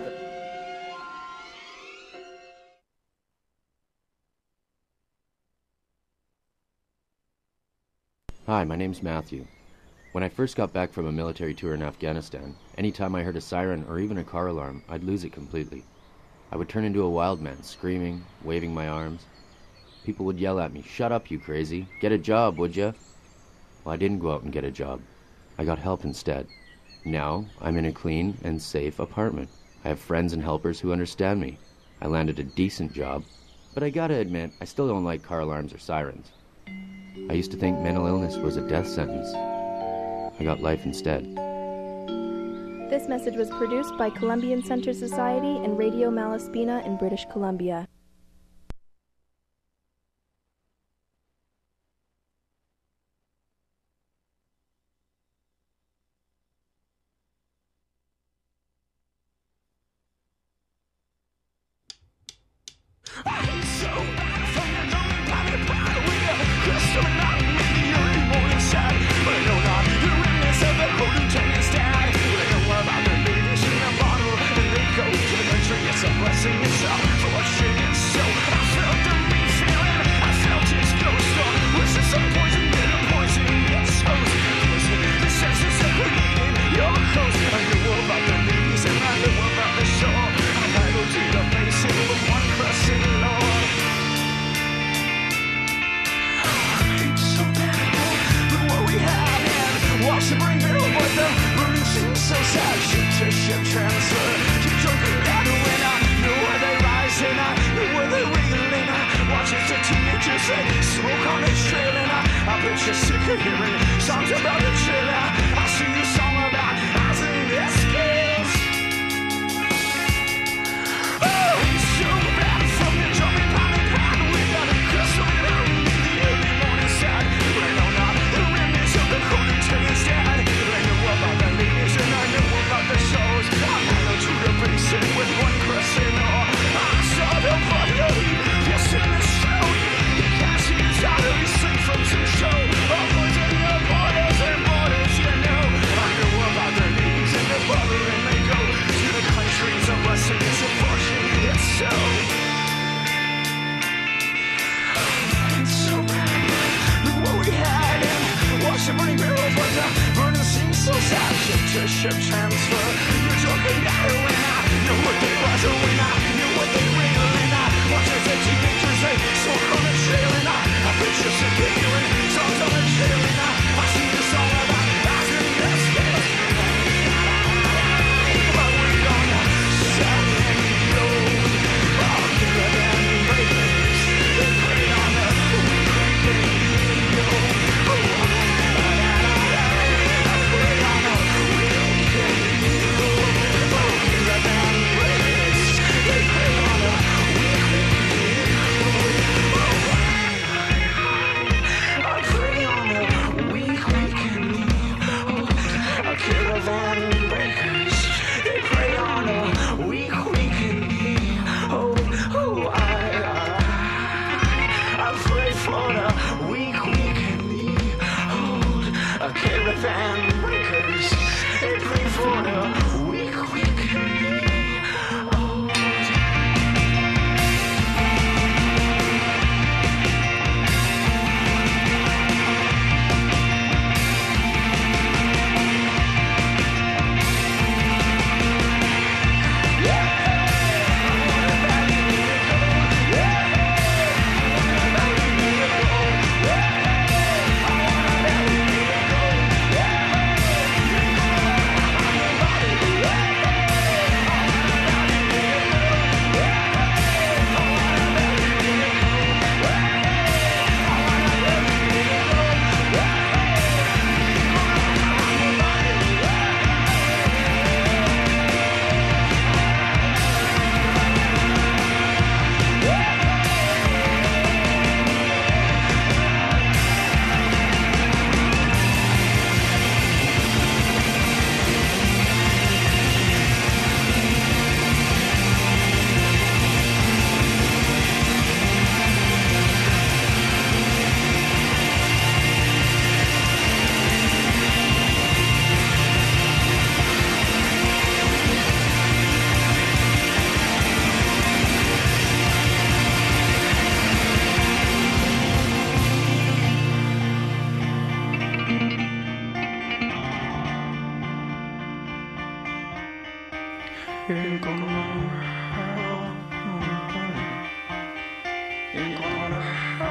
S21: Hi, my name's Matthew. When I first got back from a military tour in Afghanistan, anytime I heard a siren or even a car alarm, I'd lose it completely. I would turn into a wild man, screaming, waving my arms. People would yell at me, "Shut up, you crazy. Get a job, would ya?" Well, I didn't go out and get a job. I got help instead. Now, I'm in a clean and safe apartment. I have friends and helpers who understand me. I landed a decent job, but I gotta admit, I still don't like car alarms or sirens. I used to think mental illness was a death sentence. I got life instead.
S22: This message was produced by Columbian Center Society and Radio Malaspina in British Columbia.
S6: Yeah! Ain't gonna Ain't gonna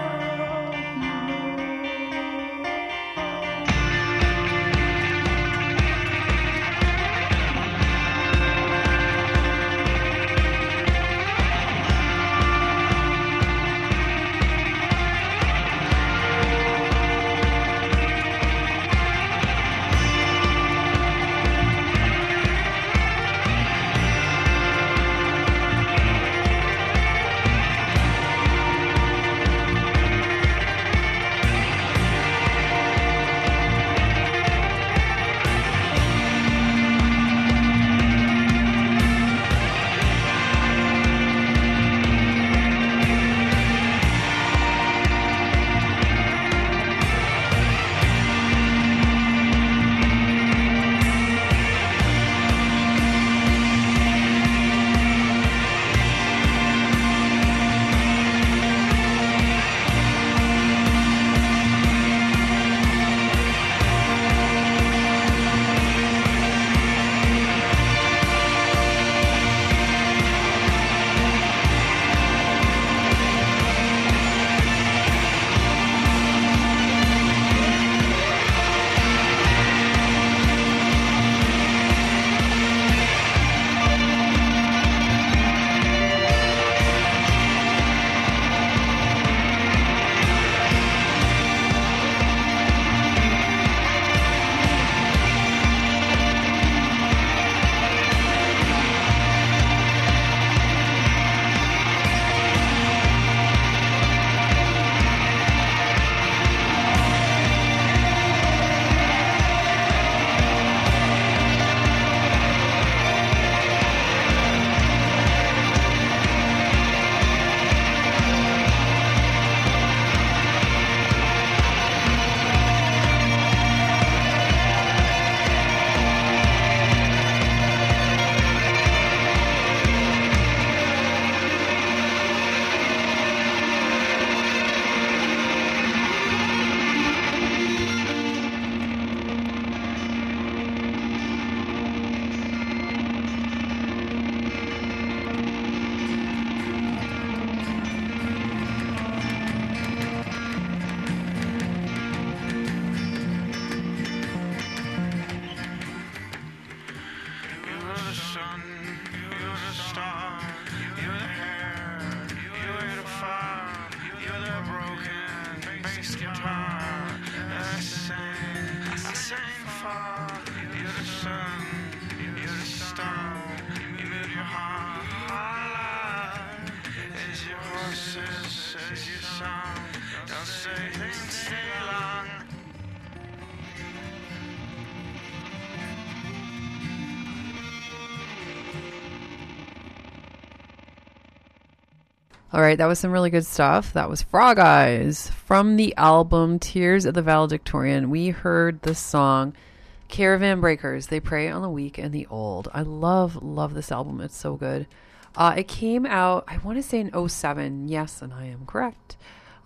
S5: All right, that was some really good stuff. That was Frog Eyes from the album Tears of the Valedictorian. We heard the song Caravan Breakers. They Prey on the Weak and the Old. I love, love this album. It's so good. Uh, it came out, I want to say in oh seven. Yes, and I am correct.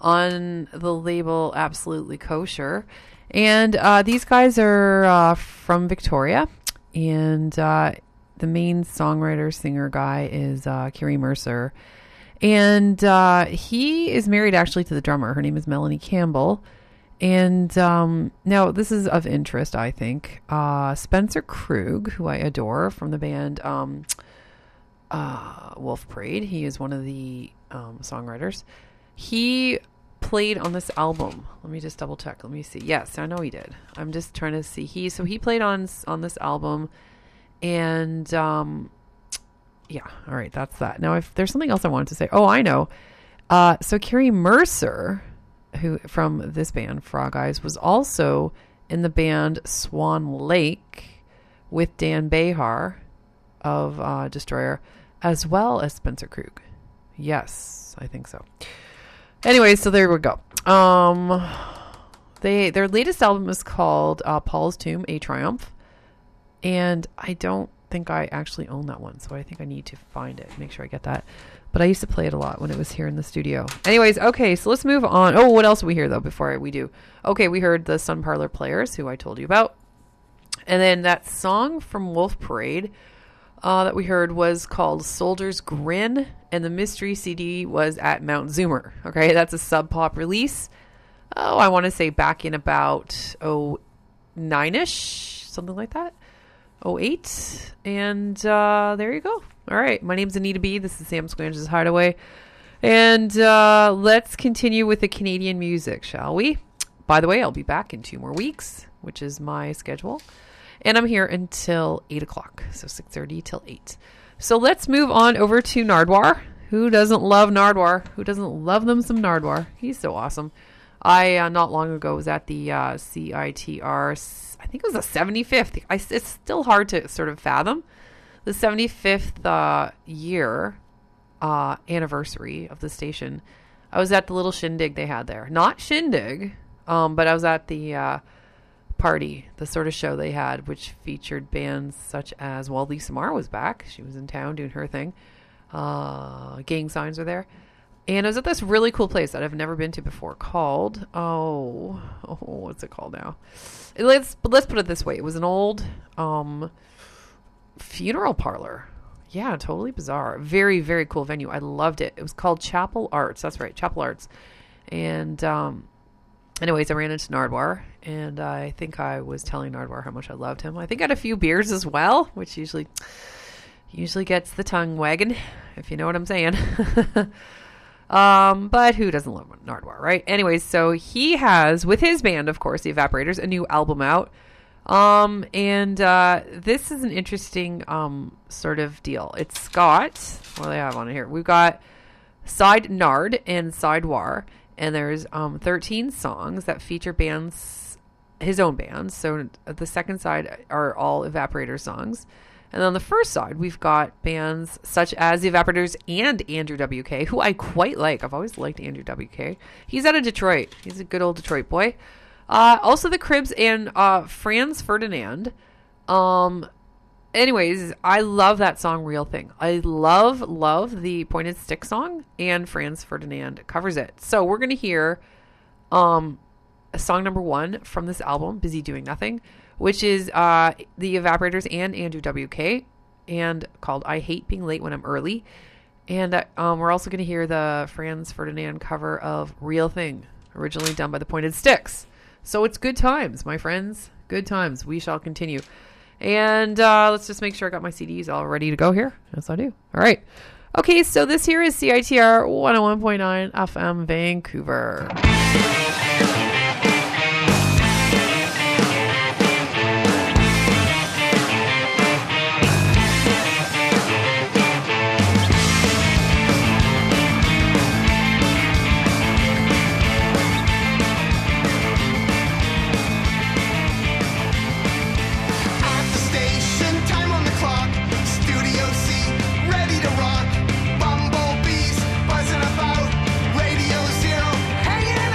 S5: On the label Absolutely Kosher. And uh, these guys are uh, from Victoria. And uh, the main songwriter, singer guy is uh, Kerry Mercer. And uh, he is married actually to the drummer. Her name is Melanie Campbell. And um, now this is of interest, I think. Uh, Spencer Krug, who I adore from the band um, uh, Wolf Parade. He is one of the um, songwriters. He played on this album. Let me just double check. Let me see. Yes, I know he did. I'm just trying to see. He So he played on, on this album. And... Um, Yeah, all right, that's that. Now, if there's something else I wanted to say. Oh, I know. Uh, so Kerry Mercer, who from this band, Frog Eyes, was also in the band Swan Lake with Dan Behar of uh, Destroyer, as well as Spencer Krug. Yes, I think so. Anyway, so there we go. Um, they Their latest album is called uh, Paul's Tomb, A Triumph. And I don't think I actually own that one, so I think I need to find it, make sure I get that. But I used to play it a lot when it was here in the studio. Anyways, okay, so let's move on. Oh, what else did we hear though before we do? Okay, we heard the Sun Parlor Players, who I told you about, and then that song from Wolf Parade, uh, that we heard was called Soldier's Grin, and the mystery C D was at Mount Zoomer. Okay, that's a Sub Pop release. Oh, I want to say back in about oh nine-ish, something like that. oh eight. And uh, there you go. All right, my name's Anita B. This is Sam Squanch's Hideaway. And uh, let's continue with the Canadian music, shall we? By the way, I'll be back in two more weeks, which is my schedule. And I'm here until eight o'clock, so six thirty till eight. So let's move on over to Nardwuar. Who doesn't love Nardwuar? Who doesn't love them some Nardwuar? He's so awesome. I, uh, not long ago, was at the uh, C I T R, I think it was the seventy-fifth. I, it's still hard to sort of fathom. The seventy-fifth uh, year uh, anniversary of the station. I was at the little shindig they had there. Not shindig, um, but I was at the uh, party, the sort of show they had, which featured bands such as, well, Lisa Marr was back. She was in town doing her thing. Uh, Gang Signs were there. And I was at this really cool place that I've never been to before called, oh, oh what's it called now? Let's, but let's put it this way. It was an old um, funeral parlor. Yeah, totally bizarre. Very, very cool venue. I loved it. It was called Chapel Arts. That's right, Chapel Arts. And um, anyways, I ran into Nardwuar, and I think I was telling Nardwuar how much I loved him. I think I had a few beers as well, which usually usually gets the tongue wagging, if you know what I'm saying. Um, but who doesn't love Nardwuar, right? Anyways, so he has, with his band, of course, the Evaporators, a new album out. Um, and uh, this is an interesting um, sort of deal. It's got, what do they have on it here? We've got Side Nard and Side War, and there's um, thirteen songs that feature bands, his own bands. So the second side are all Evaporator songs. And on the first side, we've got bands such as the Evaporators and Andrew W K, who I quite like. I've always liked Andrew W K. He's out of Detroit. He's a good old Detroit boy. Uh, also the Cribs and uh, Franz Ferdinand. Um, anyways, I love that song, Real Thing. I love, love the Pointed Stick song, and Franz Ferdinand covers it. So we're going to hear um, song number one from this album, Busy Doing Nothing, which is uh, the Evaporators and Andrew W K, and called I Hate Being Late When I'm Early. And uh, um, we're also going to hear the Franz Ferdinand cover of Real Thing, originally done by the Pointed Sticks. So it's good times, my friends. Good times. We shall continue. And uh, let's just make sure I got my C Ds all ready to go here. Yes, I do. All right. Okay, so this here is C I T R one oh one point nine F M Vancouver.
S6: Bumblebees buzzing about, Radio Zero hanging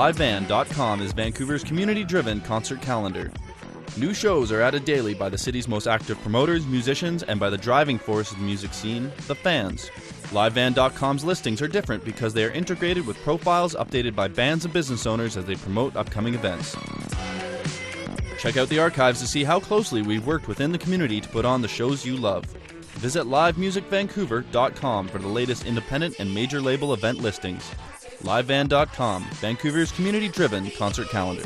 S1: live van dot com is Vancouver's community-driven concert calendar. New shows are added daily by the city's most active promoters, musicians, and by the driving force of the music scene, the fans. live van dot com's listings are different because they are integrated with profiles updated by bands and business owners as they promote upcoming events. Check out the archives to see how closely we've worked within the community to put on the shows you love. Visit live music vancouver dot com for the latest independent and major label event listings. live van dot com, Vancouver's community-driven concert calendar.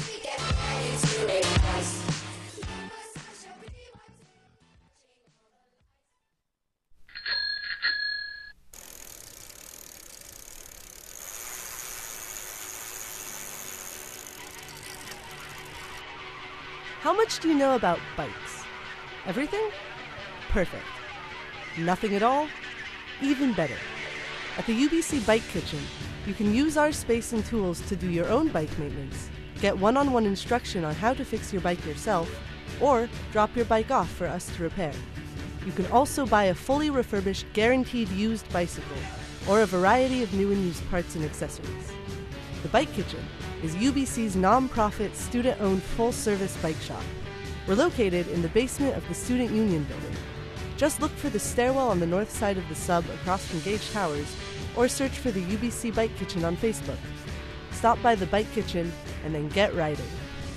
S2: How much do you know about bikes? Everything? Perfect. Nothing at all? Even better. At the U B C Bike Kitchen, you can use our space and tools to do your own bike maintenance, get one-on-one instruction on how to fix your bike yourself, or drop your bike off for us to repair. You can also buy a fully refurbished, guaranteed used bicycle, or a variety of new and used parts and accessories. The Bike Kitchen is U B C's non-profit, student-owned, full-service bike shop. We're located in the basement of the Student Union building. Just look for the stairwell on the north side of the sub across from Gage Towers, or search for the U B C Bike Kitchen on Facebook. Stop by the Bike Kitchen and then get riding.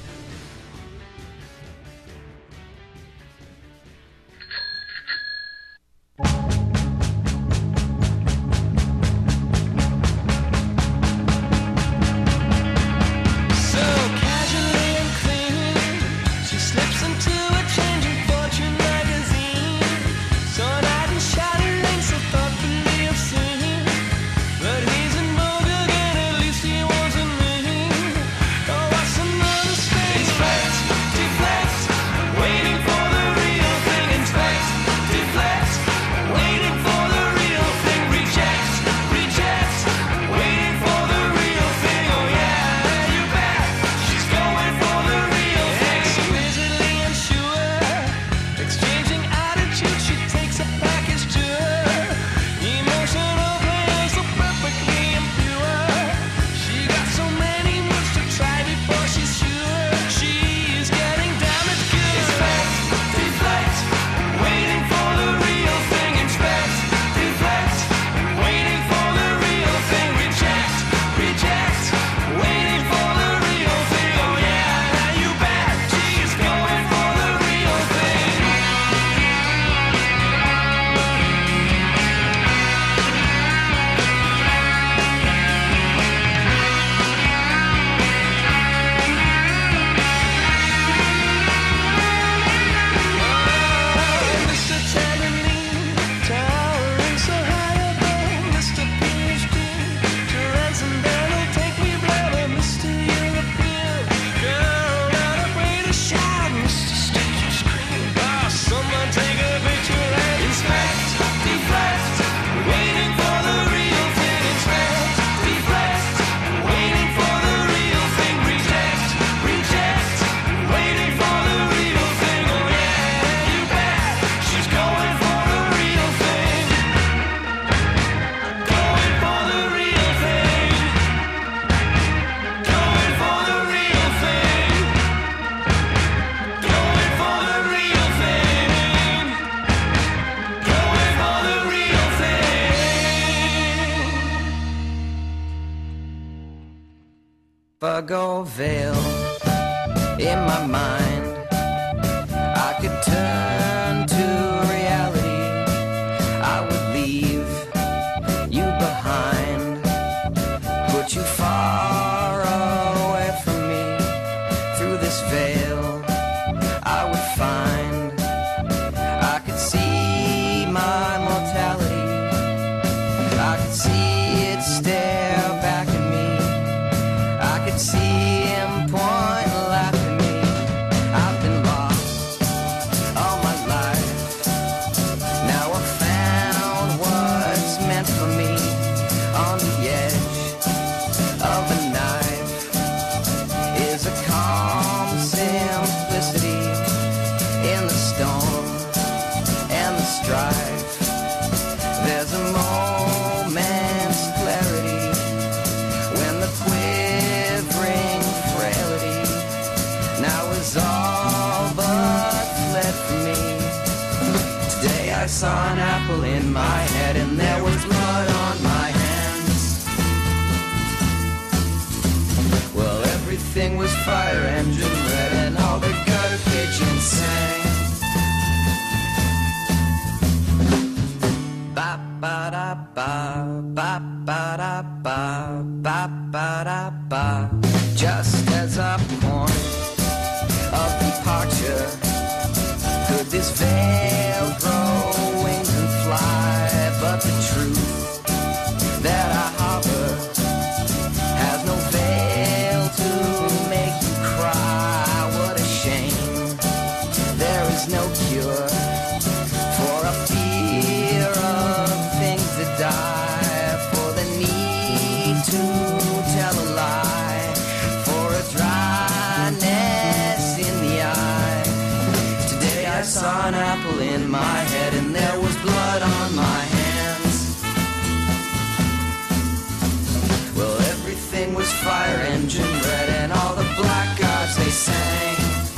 S23: Fargo Vale in my mind. I could turn to reality. I would leave you behind, put you far away from me. Through this veil I would find I could see my mortality. I could see it stare back at me. I could see him point and laugh at me. saw an apple in my head and there was blood on my hands. Well, everything was fire engine red and all the gutter pigeons sang. Ba ba da ba, ba ba da ba, ba ba da ba. Just as a point of departure, could this veil grow wings and fly? But the truth that I harbor has no veil to make you cry. What a shame, there is no cure for a fear of things that die, for the need to tell a lie, for a dryness in the eye. Today I saw an apple in my head and there was blood on my hands. Well, everything was fire engine red and all the blackguards they sang.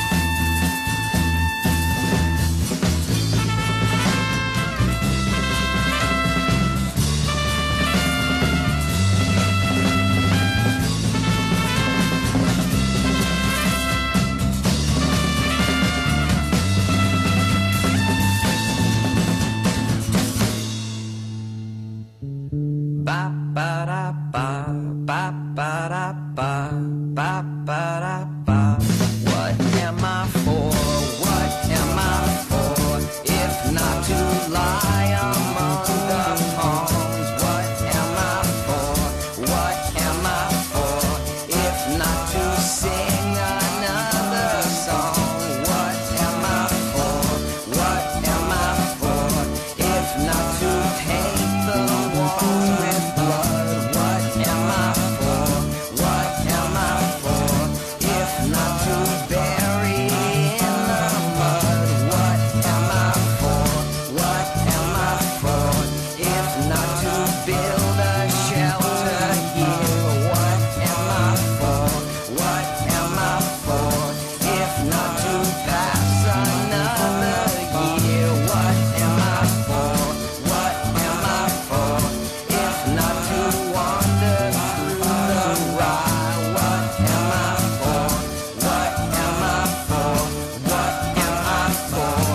S23: Ba ba da ba, ba ba da ba, ba ba da ba. What am I for? What am I for? If not to lie among the palms. What am I for? What am I for? If not to sing another song. What am I for? What am I for? If not to paint the walls with blood. What am I for? What am I for? If not to bury in the mud. What am I for? What am I for? If not to build a shelter here. What am I for? What am I for? If not to pass another year. What am I for? What am I for? If not to wander through the rye. What am I for? What am I for? What am I for?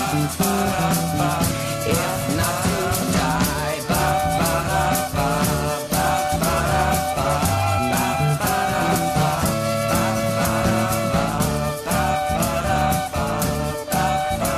S23: If not to die. Ba ba da ba, ba ba da ba, ba ba da ba, ba ba da ba, ba ba da ba, ba ba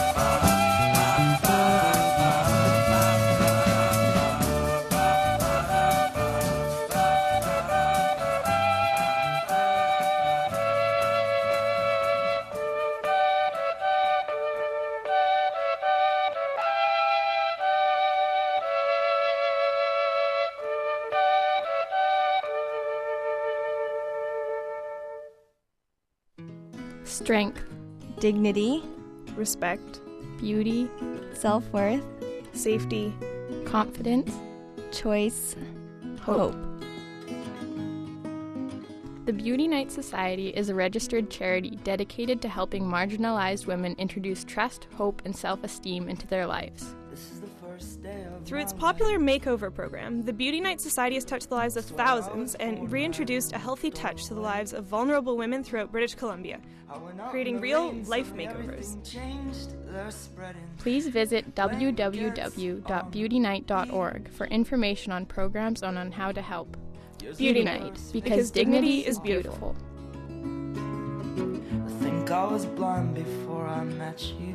S3: Strength, dignity, respect, beauty, self-worth, safety, confidence, choice, hope. The Beauty Night Society is a registered charity dedicated to helping marginalized women introduce trust, hope, and self-esteem into their lives.
S4: Through its popular makeover program, the Beauty Night Society has touched the lives of thousands and reintroduced a healthy touch to the lives of vulnerable women throughout British Columbia, creating real life makeovers.
S3: Please visit w w w dot beauty night dot org for information on programs and on how to help. Beauty Night, because,
S4: because
S3: dignity,
S4: dignity
S3: is
S4: is
S3: beautiful.
S23: I think I was blind before I met you.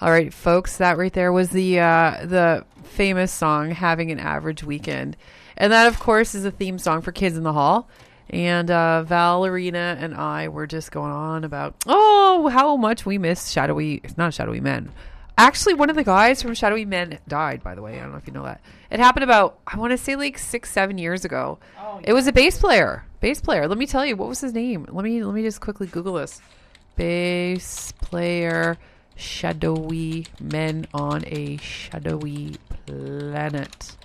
S5: All right, folks, that right there was the uh, the famous song "Having an Average Weekend," and that, of course, is a theme song for Kids in the Hall. And uh, Valerina and I were just going on about oh how much we miss Shadowy, not Shadowy Men. Actually, one of the guys from Shadowy Men died, by the way. I don't know if you know that. It happened about, I want to say like six, seven years ago. Oh, yeah. It was a bass player. Bass player. Let me tell you, what was his name? Let me let me just quickly Google this. Bass player, Shadowy Men on a Shadowy Planet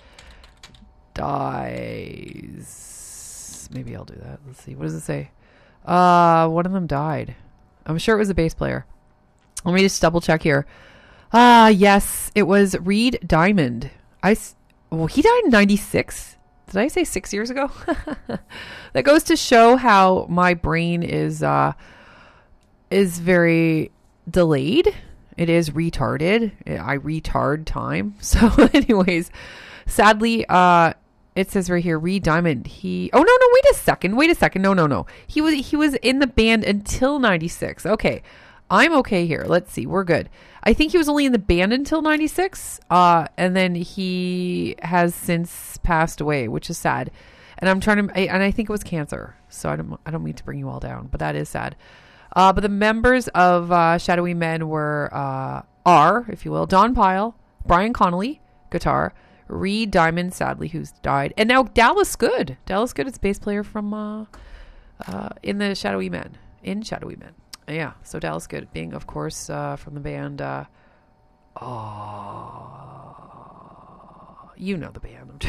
S5: dies. Maybe I'll do that. Let's see. What does it say? Uh, one of them died. I'm sure it was a bass player. Let me just double check here. Ah, yes, it was Reed Diamond. I, well, he died in ninety-six. Did I say six years ago? That goes to show how my brain is uh, is very delayed. It is retarded. I retard time. So, anyways, sadly, uh, it says right here, Reed Diamond. He. Oh no, no, wait a second. Wait a second. No, no, no. He was he was in the band until ninety-six. Okay. I'm okay here. Let's see. We're good. I think he was only in the band until ninety-six. Uh, and then he has since passed away, which is sad. And I'm trying to, I, and I think it was cancer. So I don't, I don't mean to bring you all down, but that is sad. Uh, but the members of uh, Shadowy Men were, uh, are, if you will, Don Pyle, Brian Connolly, guitar, Reed Diamond, sadly, who's died. And now Dallas Good. Dallas Good is bass player from, uh, uh, in the Shadowy Men, in Shadowy Men. Yeah, so Dallas Good being, of course, uh, from the band, uh, oh, you know the band.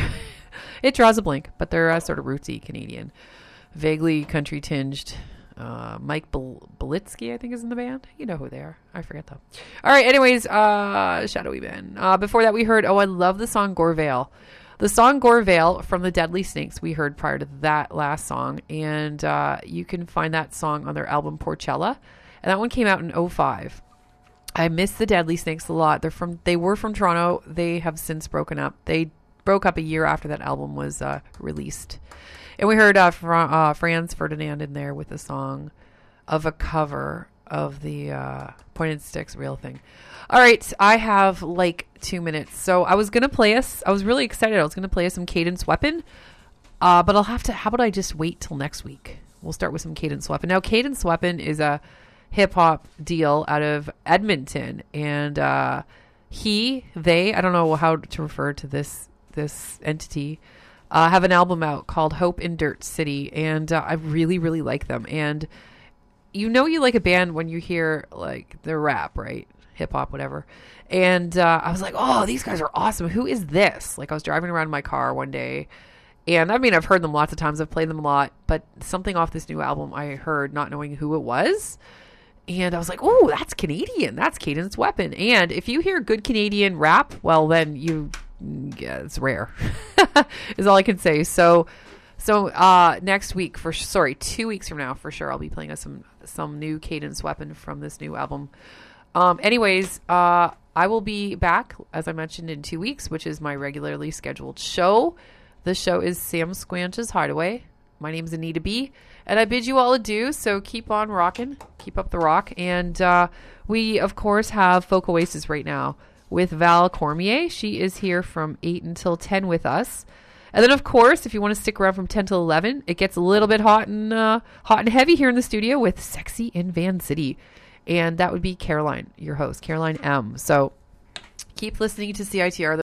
S5: It draws a blank, but they're uh, sort of rootsy Canadian, vaguely country tinged. Uh, Mike Bel- Belitsky, I think, is in the band. You know who they are. I forget though. All right, anyways, uh, Shadowy Men. Uh, before that, we heard, oh, I love the song Gorvale. The song Gorvale from the Deadly Snakes we heard prior to that last song, and uh, you can find that song on their album Porchella, and that one came out in oh five. I miss the Deadly Snakes a lot. They're from they were from Toronto. They have since broken up. They broke up a year after that album was uh, released, and we heard uh, Fra- uh, Franz Ferdinand in there with a song of a cover of the uh, Pointed Sticks Real Thing. All right, I have like two minutes. So I was going to play us, I was really excited. I was going to play us some Cadence Weapon, uh, but I'll have to, how about I just wait till next week? We'll start with some Cadence Weapon. Now, Cadence Weapon is a hip hop deal out of Edmonton, and uh, he, they, I don't know how to refer to this, this entity, uh, have an album out called Hope in Dirt City, and uh, I really, really like them. And you know you like a band when you hear like their rap, right? Hip hop, whatever. And uh, I was like, oh, these guys are awesome. Who is this? Like I was driving around in my car one day, and I mean, I've heard them lots of times. I've played them a lot, but something off this new album I heard not knowing who it was. And I was like, oh, that's Canadian. That's Cadence Weapon. And if you hear good Canadian rap, well, then you, yeah, it's rare is all I can say. So, so uh, next week for, sorry, two weeks from now for sure, I'll be playing us some, some new Cadence Weapon from this new album. Um, anyways, uh, I will be back, as I mentioned, in two weeks, which is my regularly scheduled show. The show is Sam Squanch's Hideaway. My name's Anita B, and I bid you all adieu. So keep on rocking, keep up the rock. And uh, we, of course, have Folk Oasis right now with Val Cormier. She is here from eight until ten with us. And then, of course, if you want to stick around from ten till eleven, it gets a little bit hot and uh, hot and heavy here in the studio with Sexy in Van City. And that would be Caroline, your host, Caroline M. So keep listening to C I T R.